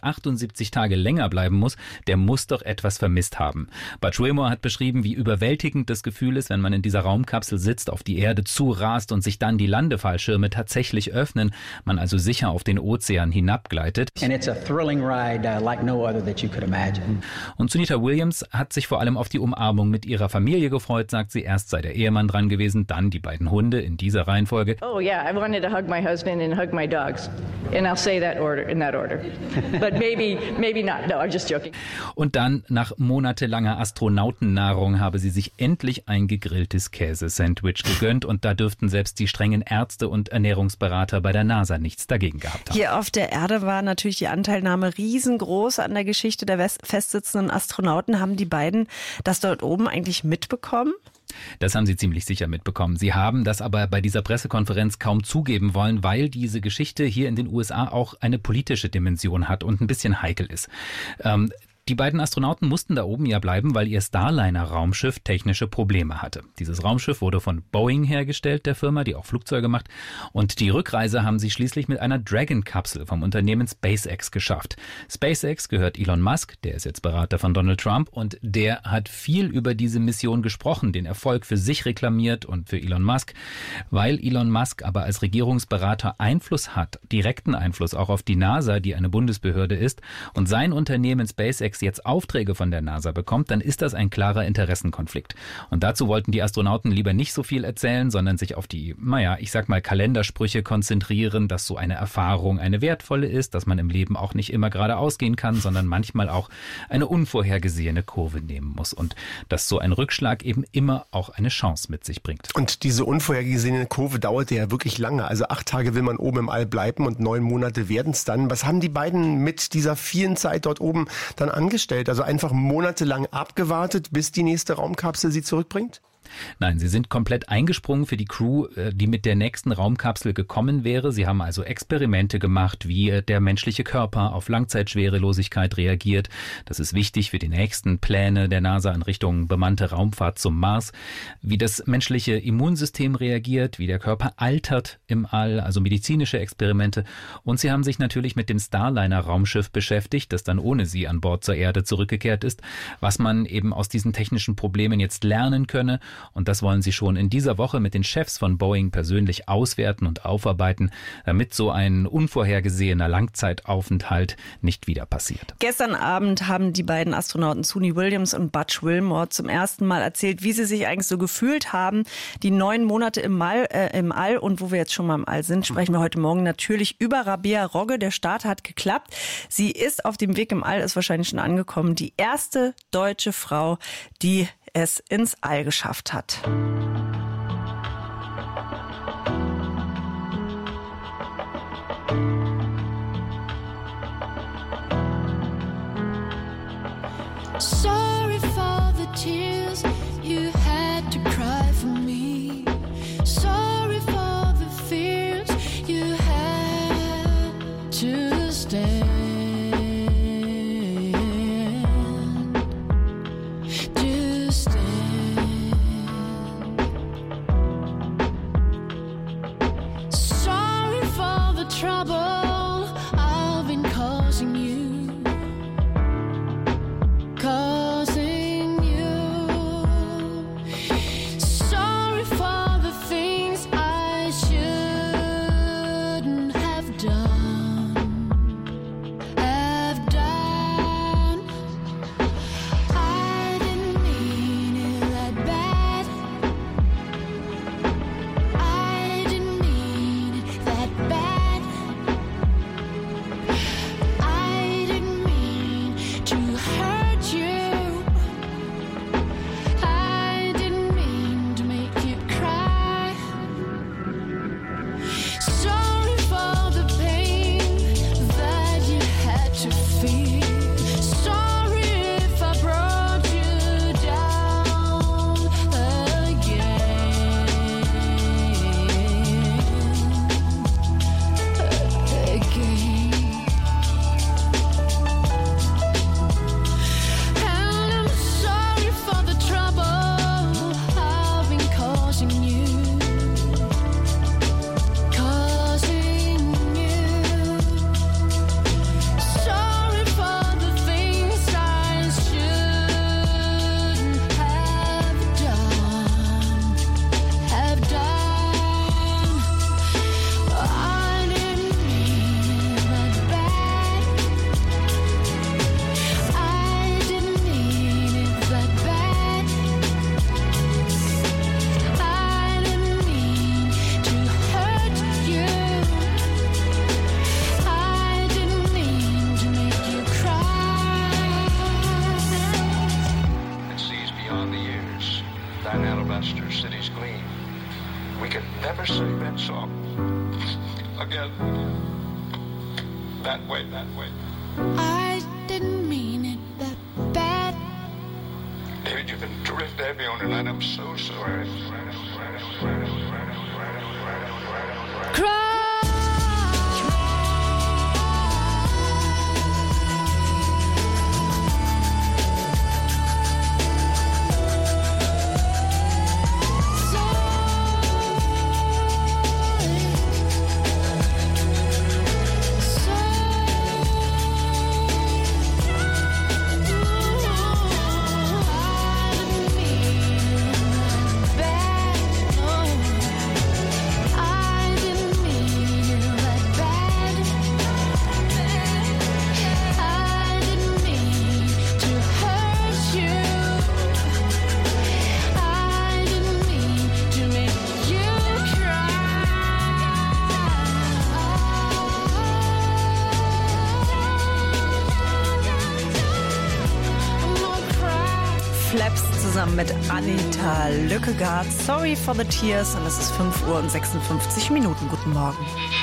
278 Tage länger bleiben muss, der muss doch etwas vermisst haben. Butch Wilmore hat beschrieben, wie überwältigend das Gefühl ist, wenn man in dieser Raumkapsel sitzt, auf die Erde zurast und sich dann die Landefallschirme tatsächlich öffnen, man also sicher auf den Ozean hinabgleitet. And it's a thrilling ride like no other that you could imagine. Und Sunita Williams hat sich vor allem auf die Umarmung mit ihrer Familie gefreut, sagt sie. Erst sei der Ehemann dran gewesen, dann die beiden Hunde in dieser Reihenfolge. Oh yeah, I wanted to hug my husband and hug my dogs. And I'll say that in that order. But maybe not. No, I'm just joking. Und dann, nach monatelanger Astronautennahrung, habe sie sich endlich ein gegrilltes Käsesandwich gegönnt. Und da dürften selbst die strengen Ärzte und Ernährungsberater bei der NASA nichts dagegen gehabt haben. Hier auf der Erde war natürlich die Anteilnahme riesengroß an der Geschichte der festsitzenden Astronauten. Haben die beiden das dort oben eigentlich mitbekommen? Das haben sie ziemlich sicher mitbekommen. Sie haben das aber bei dieser Pressekonferenz kaum zugeben wollen, weil diese Geschichte hier in den USA auch eine politische Dimension hat und ein bisschen heikel ist. Die beiden Astronauten mussten da oben ja bleiben, weil ihr Starliner-Raumschiff technische Probleme hatte. Dieses Raumschiff wurde von Boeing hergestellt, der Firma, die auch Flugzeuge macht. Und die Rückreise haben sie schließlich mit einer Dragon-Kapsel vom Unternehmen SpaceX geschafft. SpaceX gehört Elon Musk, der ist jetzt Berater von Donald Trump. Und der hat viel über diese Mission gesprochen, den Erfolg für sich reklamiert und für Elon Musk. Weil Elon Musk aber als Regierungsberater Einfluss hat, direkten Einfluss auch auf die NASA, die eine Bundesbehörde ist, und sein Unternehmen SpaceX jetzt Aufträge von der NASA bekommt, dann ist das ein klarer Interessenkonflikt. Und dazu wollten die Astronauten lieber nicht so viel erzählen, sondern sich auf die, ich sag mal, Kalendersprüche konzentrieren, dass so eine Erfahrung eine wertvolle ist, dass man im Leben auch nicht immer geradeaus gehen kann, sondern manchmal auch eine unvorhergesehene Kurve nehmen muss. Und dass so ein Rückschlag eben immer auch eine Chance mit sich bringt. Und diese unvorhergesehene Kurve dauerte ja wirklich lange. Also 8 Tage will man oben im All bleiben und 9 Monate werden es dann. Was haben die beiden mit dieser vielen Zeit dort oben dann angestellt? Also einfach monatelang abgewartet, bis die nächste Raumkapsel sie zurückbringt? Nein, sie sind komplett eingesprungen für die Crew, die mit der nächsten Raumkapsel gekommen wäre. Sie haben also Experimente gemacht, wie der menschliche Körper auf Langzeitschwerelosigkeit reagiert. Das ist wichtig für die nächsten Pläne der NASA in Richtung bemannte Raumfahrt zum Mars. Wie das menschliche Immunsystem reagiert, wie der Körper altert im All, also medizinische Experimente. Und sie haben sich natürlich mit dem Starliner-Raumschiff beschäftigt, das dann ohne sie an Bord zur Erde zurückgekehrt ist, was man eben aus diesen technischen Problemen jetzt lernen könne Und das wollen sie schon in dieser Woche mit den Chefs von Boeing persönlich auswerten und aufarbeiten, damit so ein unvorhergesehener Langzeitaufenthalt nicht wieder passiert. Gestern Abend haben die beiden Astronauten Suni Williams und Butch Wilmore zum ersten Mal erzählt, wie sie sich eigentlich so gefühlt haben. Die 9 Monate im All. Und wo wir jetzt schon mal im All sind, sprechen wir heute Morgen natürlich über Rabea Rogge. Der Start hat geklappt. Sie ist auf dem Weg im All, ist wahrscheinlich schon angekommen. Die erste deutsche Frau, die es ins All geschafft hat. Sorry for the tears you had to cry for me. Sorry for the fears you had to stand. To stand. Sorry for the trouble I've been causing you. Causing you. Sorry for the things I shouldn't have done. Have done. I didn't mean it that bad. I didn't mean it that bad. I didn't mean to hurt you. I didn't mean to make you cry. Sorry for the pain that you had to feel. Sorry if I brought you down again. And I'm sorry for the trouble I've been causing you. Causing you. Sorry for the things I shouldn't have done. Have done. I didn't mean it that bad. I didn't mean it that bad. I didn't mean to hurt you. I didn't mean to make you cry. It sees beyond the years, thine alabaster cities gleam. We could never sing that song again. That way, that way. I didn't mean it that bad. David, you've been terrific to have me on tonight. I'm so sorry. Flaps zusammen mit Anita Lückegaard. Sorry for the tears. Und es ist 5 Uhr und 56 Minuten. Guten Morgen.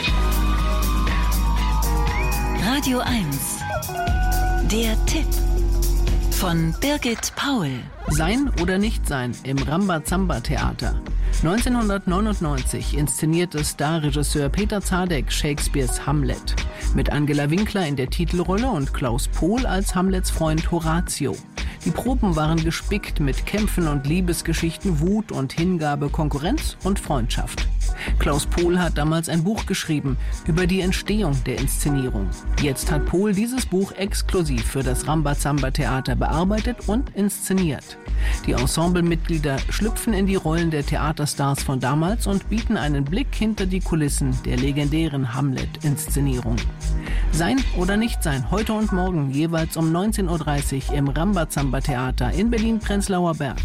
Radio 1. Der Tipp von Birgit Paul. Sein oder nicht sein im Rambazamba-Theater. 1999 inszenierte Starregisseur Peter Zadek Shakespeares Hamlet. Mit Angela Winkler in der Titelrolle und Klaus Pohl als Hamlets Freund Horatio. Die Proben waren gespickt mit Kämpfen und Liebesgeschichten, Wut und Hingabe, Konkurrenz und Freundschaft. Klaus Pohl hat damals ein Buch geschrieben über die Entstehung der Inszenierung. Jetzt hat Pohl dieses Buch exklusiv für das Rambazamba-Theater bearbeitet und inszeniert. Die Ensemblemitglieder schlüpfen in die Rollen der Theaterstars von damals und bieten einen Blick hinter die Kulissen der legendären Hamlet-Inszenierung. Sein oder nicht sein, heute und morgen jeweils um 19.30 Uhr im Rambazamba-Theater in Berlin-Prenzlauer Berg.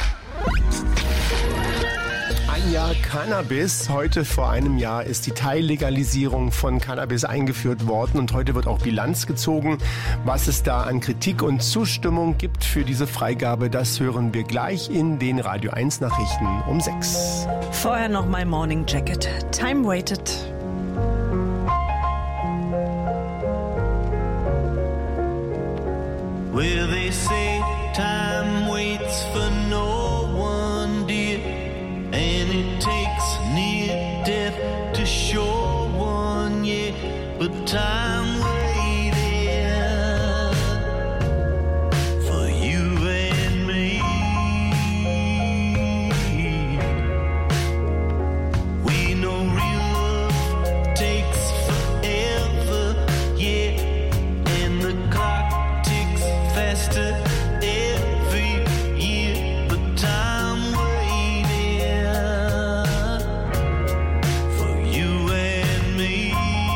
Ein Jahr Cannabis. Heute vor einem Jahr ist die Teillegalisierung von Cannabis eingeführt worden und heute wird auch Bilanz gezogen. Was es da an Kritik und Zustimmung gibt für diese Freigabe, das hören wir gleich in den Radio 1 Nachrichten um 6. Vorher noch My Morning Jacket. Time Waited. Well, they say time waits for no one, dear, and it takes near death to show one, yeah, but time waited for you and me. We know real love takes forever, yeah, and the clock ticks faster every year, but time waited for you and me.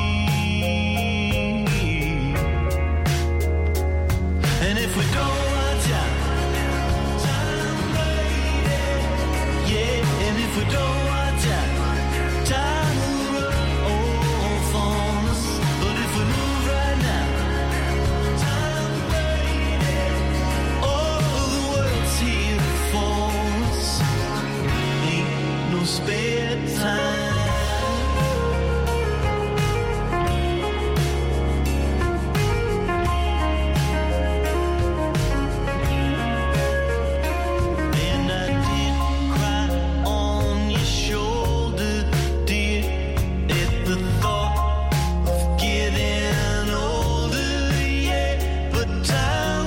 And if we don't watch out, time waited, yeah, and if we don't watch out, time will run off on us, but if we move right now, time waited, all the world's here for us, ain't no spare time. And I did cry on your shoulder, dear, at the thought of getting older, yeah, but time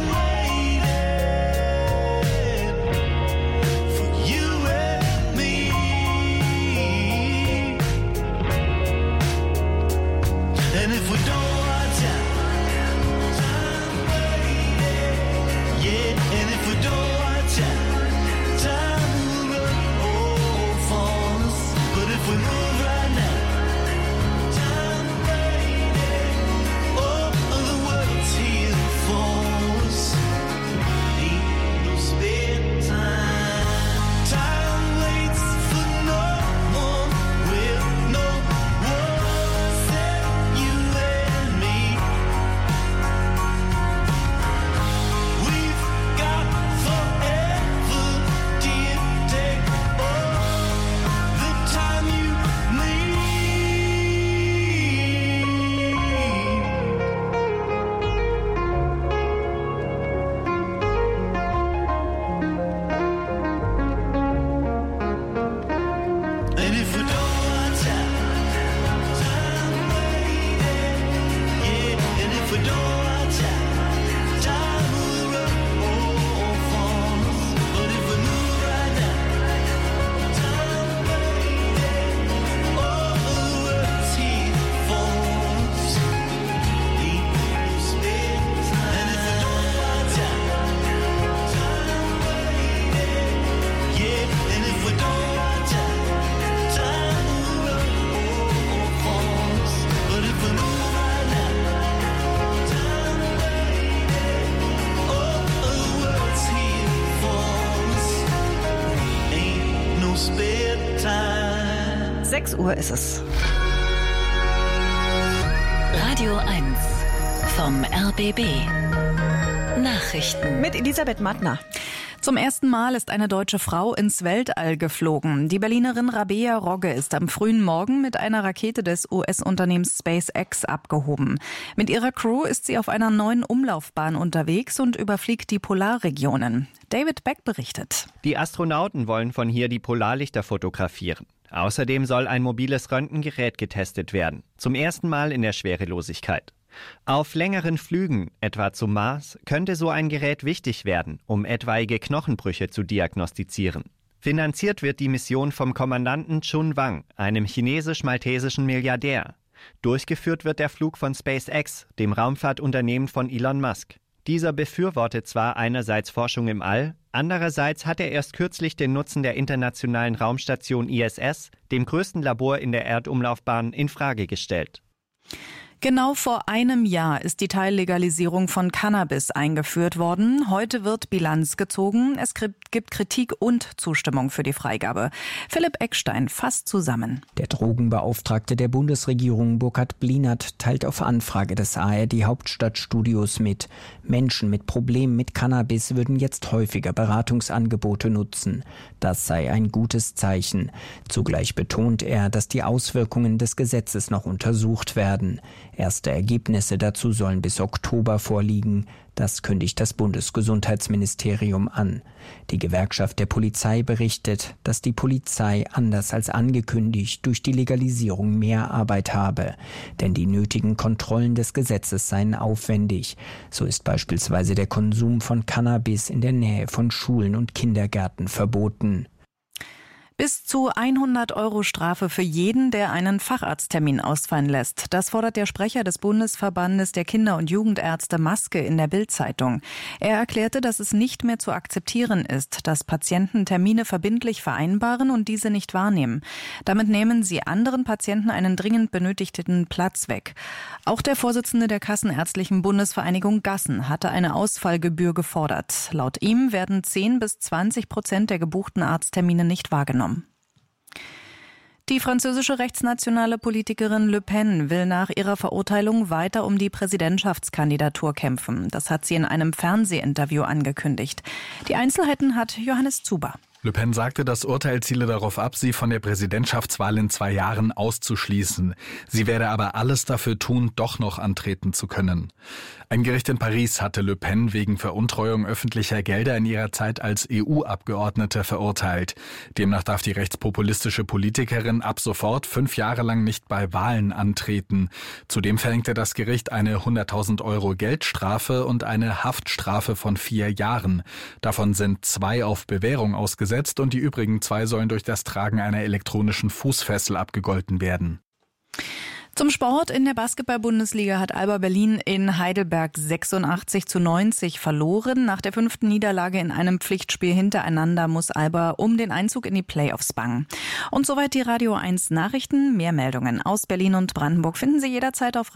waited for you and me. And if we don't watch out, time waited, yeah, and if we don't watch out, time will run off on us, but if we move right now, time waited, all of the world's here for us, ain't no spare time. Time waits for no one, with no one except you and me. We've got forever, dear, take all the time you need. And if we don't watch out, time waited, yeah, and if we don't watch out, time will run off on us, but if we move right now, time waited, all the world's here for us, ain't no spare time. And if we don't watch out, time waited, yeah, and if we don't watch out, time will run off on us, but if we move right now, time waited, all of the world's here for us, ain't no spare time. 6 Uhr ist es. Radio 1 vom RBB. Nachrichten. Mit Elisabeth Mattner. Zum ersten Mal ist eine deutsche Frau ins Weltall geflogen. Die Berlinerin Rabea Rogge ist am frühen Morgen mit einer Rakete des US-Unternehmens SpaceX abgehoben. Mit ihrer Crew ist sie auf einer neuen Umlaufbahn unterwegs und überfliegt die Polarregionen. David Beck berichtet. Die Astronauten wollen von hier die Polarlichter fotografieren. Außerdem soll ein mobiles Röntgengerät getestet werden. Zum ersten Mal in der Schwerelosigkeit. Auf längeren Flügen, etwa zum Mars, könnte so ein Gerät wichtig werden, um etwaige Knochenbrüche zu diagnostizieren. Finanziert wird die Mission vom Kommandanten Chun Wang, einem chinesisch-maltesischen Milliardär. Durchgeführt wird der Flug von SpaceX, dem Raumfahrtunternehmen von Elon Musk. Dieser befürwortet zwar einerseits Forschung im All, andererseits hat er erst kürzlich den Nutzen der internationalen Raumstation ISS, dem größten Labor in der Erdumlaufbahn, in Frage gestellt. Genau vor einem Jahr ist die Teillegalisierung von Cannabis eingeführt worden. Heute wird Bilanz gezogen. Es gibt Kritik und Zustimmung für die Freigabe. Philipp Eckstein fasst zusammen. Der Drogenbeauftragte der Bundesregierung Burkhard Blinert teilt auf Anfrage des ARD Hauptstadtstudios mit. Menschen mit Problemen mit Cannabis würden jetzt häufiger Beratungsangebote nutzen. Das sei ein gutes Zeichen. Zugleich betont er, dass die Auswirkungen des Gesetzes noch untersucht werden. Erste Ergebnisse dazu sollen bis Oktober vorliegen. Das kündigt das Bundesgesundheitsministerium an. Die Gewerkschaft der Polizei berichtet, dass die Polizei anders als angekündigt durch die Legalisierung mehr Arbeit habe. Denn die nötigen Kontrollen des Gesetzes seien aufwendig. So ist beispielsweise der Konsum von Cannabis in der Nähe von Schulen und Kindergärten verboten. Bis zu 100 € Strafe für jeden, der einen Facharzttermin ausfallen lässt. Das fordert der Sprecher des Bundesverbandes der Kinder- und Jugendärzte Maske in der Bild-Zeitung. Er erklärte, dass es nicht mehr zu akzeptieren ist, dass Patienten Termine verbindlich vereinbaren und diese nicht wahrnehmen. Damit nehmen sie anderen Patienten einen dringend benötigten Platz weg. Auch der Vorsitzende der Kassenärztlichen Bundesvereinigung Gassen hatte eine Ausfallgebühr gefordert. Laut ihm werden 10-20% der gebuchten Arzttermine nicht wahrgenommen. Die französische rechtsnationale Politikerin Le Pen will nach ihrer Verurteilung weiter um die Präsidentschaftskandidatur kämpfen. Das hat sie in einem Fernsehinterview angekündigt. Die Einzelheiten hat Johannes Zuber. Le Pen sagte, das Urteil ziele darauf ab, sie von der Präsidentschaftswahl in 2 Jahren auszuschließen. Sie werde aber alles dafür tun, doch noch antreten zu können. Ein Gericht in Paris hatte Le Pen wegen Veruntreuung öffentlicher Gelder in ihrer Zeit als EU-Abgeordnete verurteilt. Demnach darf die rechtspopulistische Politikerin ab sofort 5 Jahre lang nicht bei Wahlen antreten. Zudem verhängte das Gericht eine 100.000 € Geldstrafe und eine Haftstrafe von 4 Jahren. Davon sind 2 auf Bewährung ausgesetzt und die übrigen 2 sollen durch das Tragen einer elektronischen Fußfessel abgegolten werden. Zum Sport. In der Basketball-Bundesliga hat Alba Berlin in Heidelberg 86-90 verloren. Nach der 5. Niederlage in einem Pflichtspiel hintereinander muss Alba um den Einzug in die Playoffs bangen. Und soweit die Radio 1 Nachrichten. Mehr Meldungen aus Berlin und Brandenburg finden Sie jederzeit auf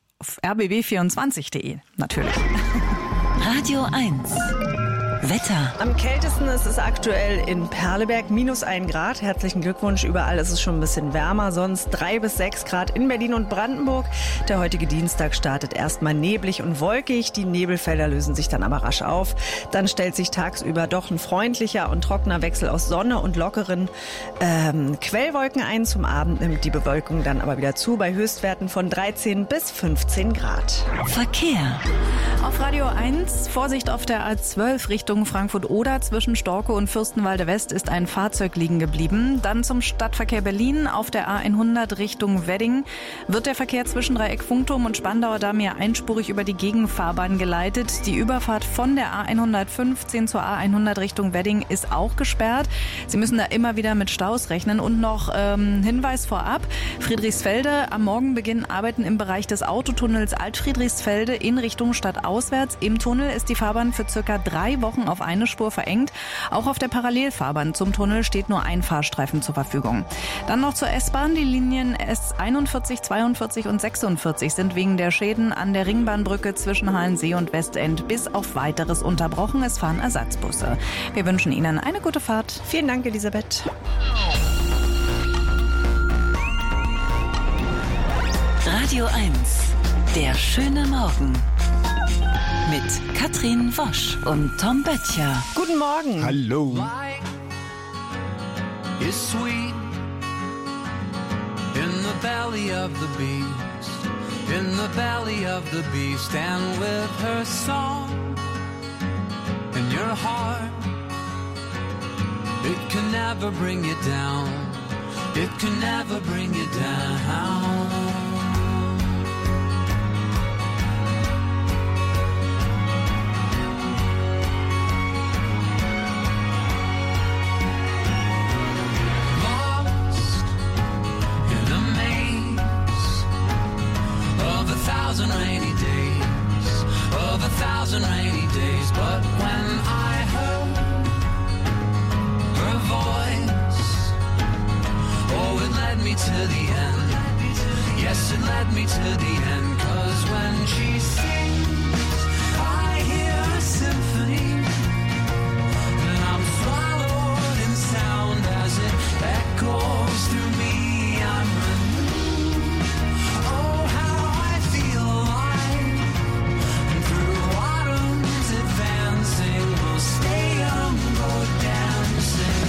rbb24.de. Natürlich. Radio 1. Wetter. Am kältesten ist es aktuell in Perleberg, -1 Grad. Herzlichen Glückwunsch, überall ist es schon ein bisschen wärmer, sonst 3 bis 6 Grad in Berlin und Brandenburg. Der heutige Dienstag startet erstmal neblig und wolkig, die Nebelfelder lösen sich dann aber rasch auf. Dann stellt sich tagsüber doch ein freundlicher und trockener Wechsel aus Sonne und lockeren Quellwolken ein. Zum Abend nimmt die Bewölkung dann aber wieder zu, bei Höchstwerten von 13 bis 15 Grad. Verkehr. Auf Radio 1, Vorsicht auf der A12 Richtung Frankfurt-Oder. Zwischen Storkow und Fürstenwalde West ist ein Fahrzeug liegen geblieben. Dann zum Stadtverkehr Berlin. Auf der A100 Richtung Wedding wird der Verkehr zwischen Dreieck Funkturm und Spandauer Damm einspurig über die Gegenfahrbahn geleitet. Die Überfahrt von der A115 zur A100 Richtung Wedding ist auch gesperrt. Sie müssen da immer wieder mit Staus rechnen. Und noch Hinweis vorab. Friedrichsfelde. Am Morgenbeginn arbeiten im Bereich des Autotunnels Alt-Friedrichsfelde in Richtung Stadt auswärts. Im Tunnel ist die Fahrbahn für circa 3 Wochen auf eine Spur verengt. Auch auf der Parallelfahrbahn zum Tunnel steht nur ein Fahrstreifen zur Verfügung. Dann noch zur S-Bahn. Die Linien S41, 42 und 46 sind wegen der Schäden an der Ringbahnbrücke zwischen Halensee und Westend bis auf Weiteres unterbrochen. Es fahren Ersatzbusse. Wir wünschen Ihnen eine gute Fahrt. Vielen Dank, Elisabeth. Radio 1. Der schöne Morgen. Mit Katrin Wosch und Tom Böttcher. Guten Morgen. Hallo. Is sweet in the belly of the beast, in the belly of the beast, and with her song in your heart, it can never bring you down, it can never bring you down. 1,000 rainy days. But when I heard her voice, oh, it led me to the end. Yes, it led me to the end. 'Cause when she sings, I hear a symphony, and I'm swallowed in sound as it echoes through me. I'm renewed. Oh, how I feel alive. And through autumn's advancing, we'll stay young, go dancing.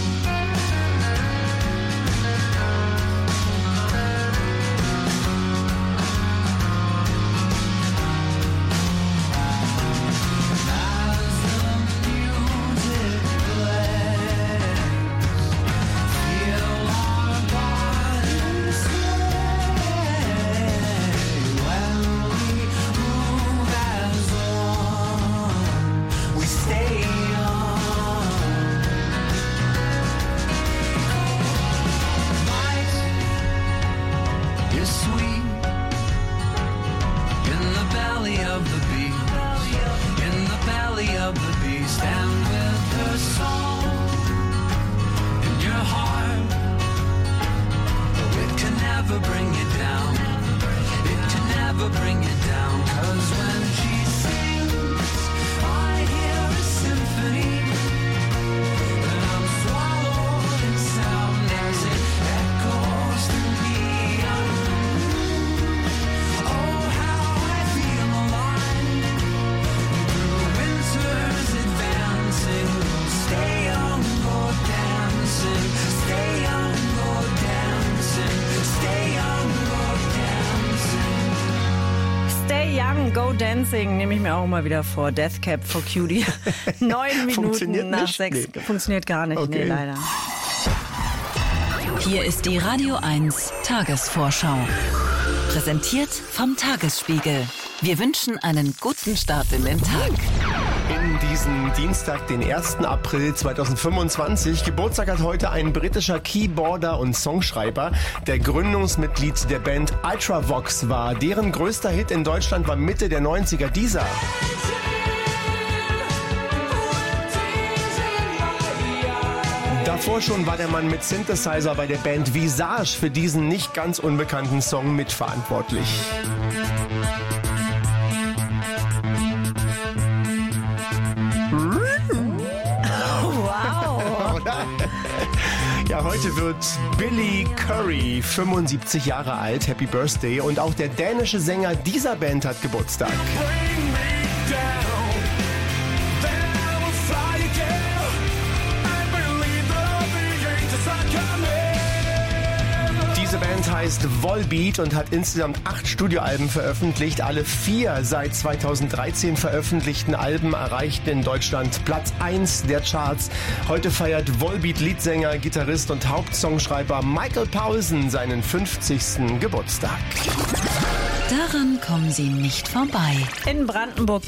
Go Dancing nehme ich mir auch mal wieder vor. Death Cab for Cutie. 9 Minuten nach 6. Nee. Funktioniert gar nicht. Okay. Nee, leider. Hier ist die Radio 1 Tagesvorschau. Präsentiert vom Tagesspiegel. Wir wünschen einen guten Start in den Tag. In diesem Dienstag, den 1. April 2025. Geburtstag hat heute ein britischer Keyboarder und Songschreiber, der Gründungsmitglied der Band Ultravox war. Deren größter Hit in Deutschland war Mitte der 90er dieser. Davor schon war der Mann mit Synthesizer bei der Band Visage für diesen nicht ganz unbekannten Song mitverantwortlich. Ja, heute wird Billy Currie 75 Jahre alt. Happy Birthday. Und auch der dänische Sänger dieser Band hat Geburtstag. Diese Band heißt Volbeat und hat insgesamt 8 Studioalben veröffentlicht. Alle 4 seit 2013 veröffentlichten Alben erreichten in Deutschland Platz 1 der Charts. Heute feiert Volbeat-Leadsänger, Gitarrist und Hauptsongschreiber Michael Paulsen seinen 50. Geburtstag. Daran kommen Sie nicht vorbei. In Brandenburg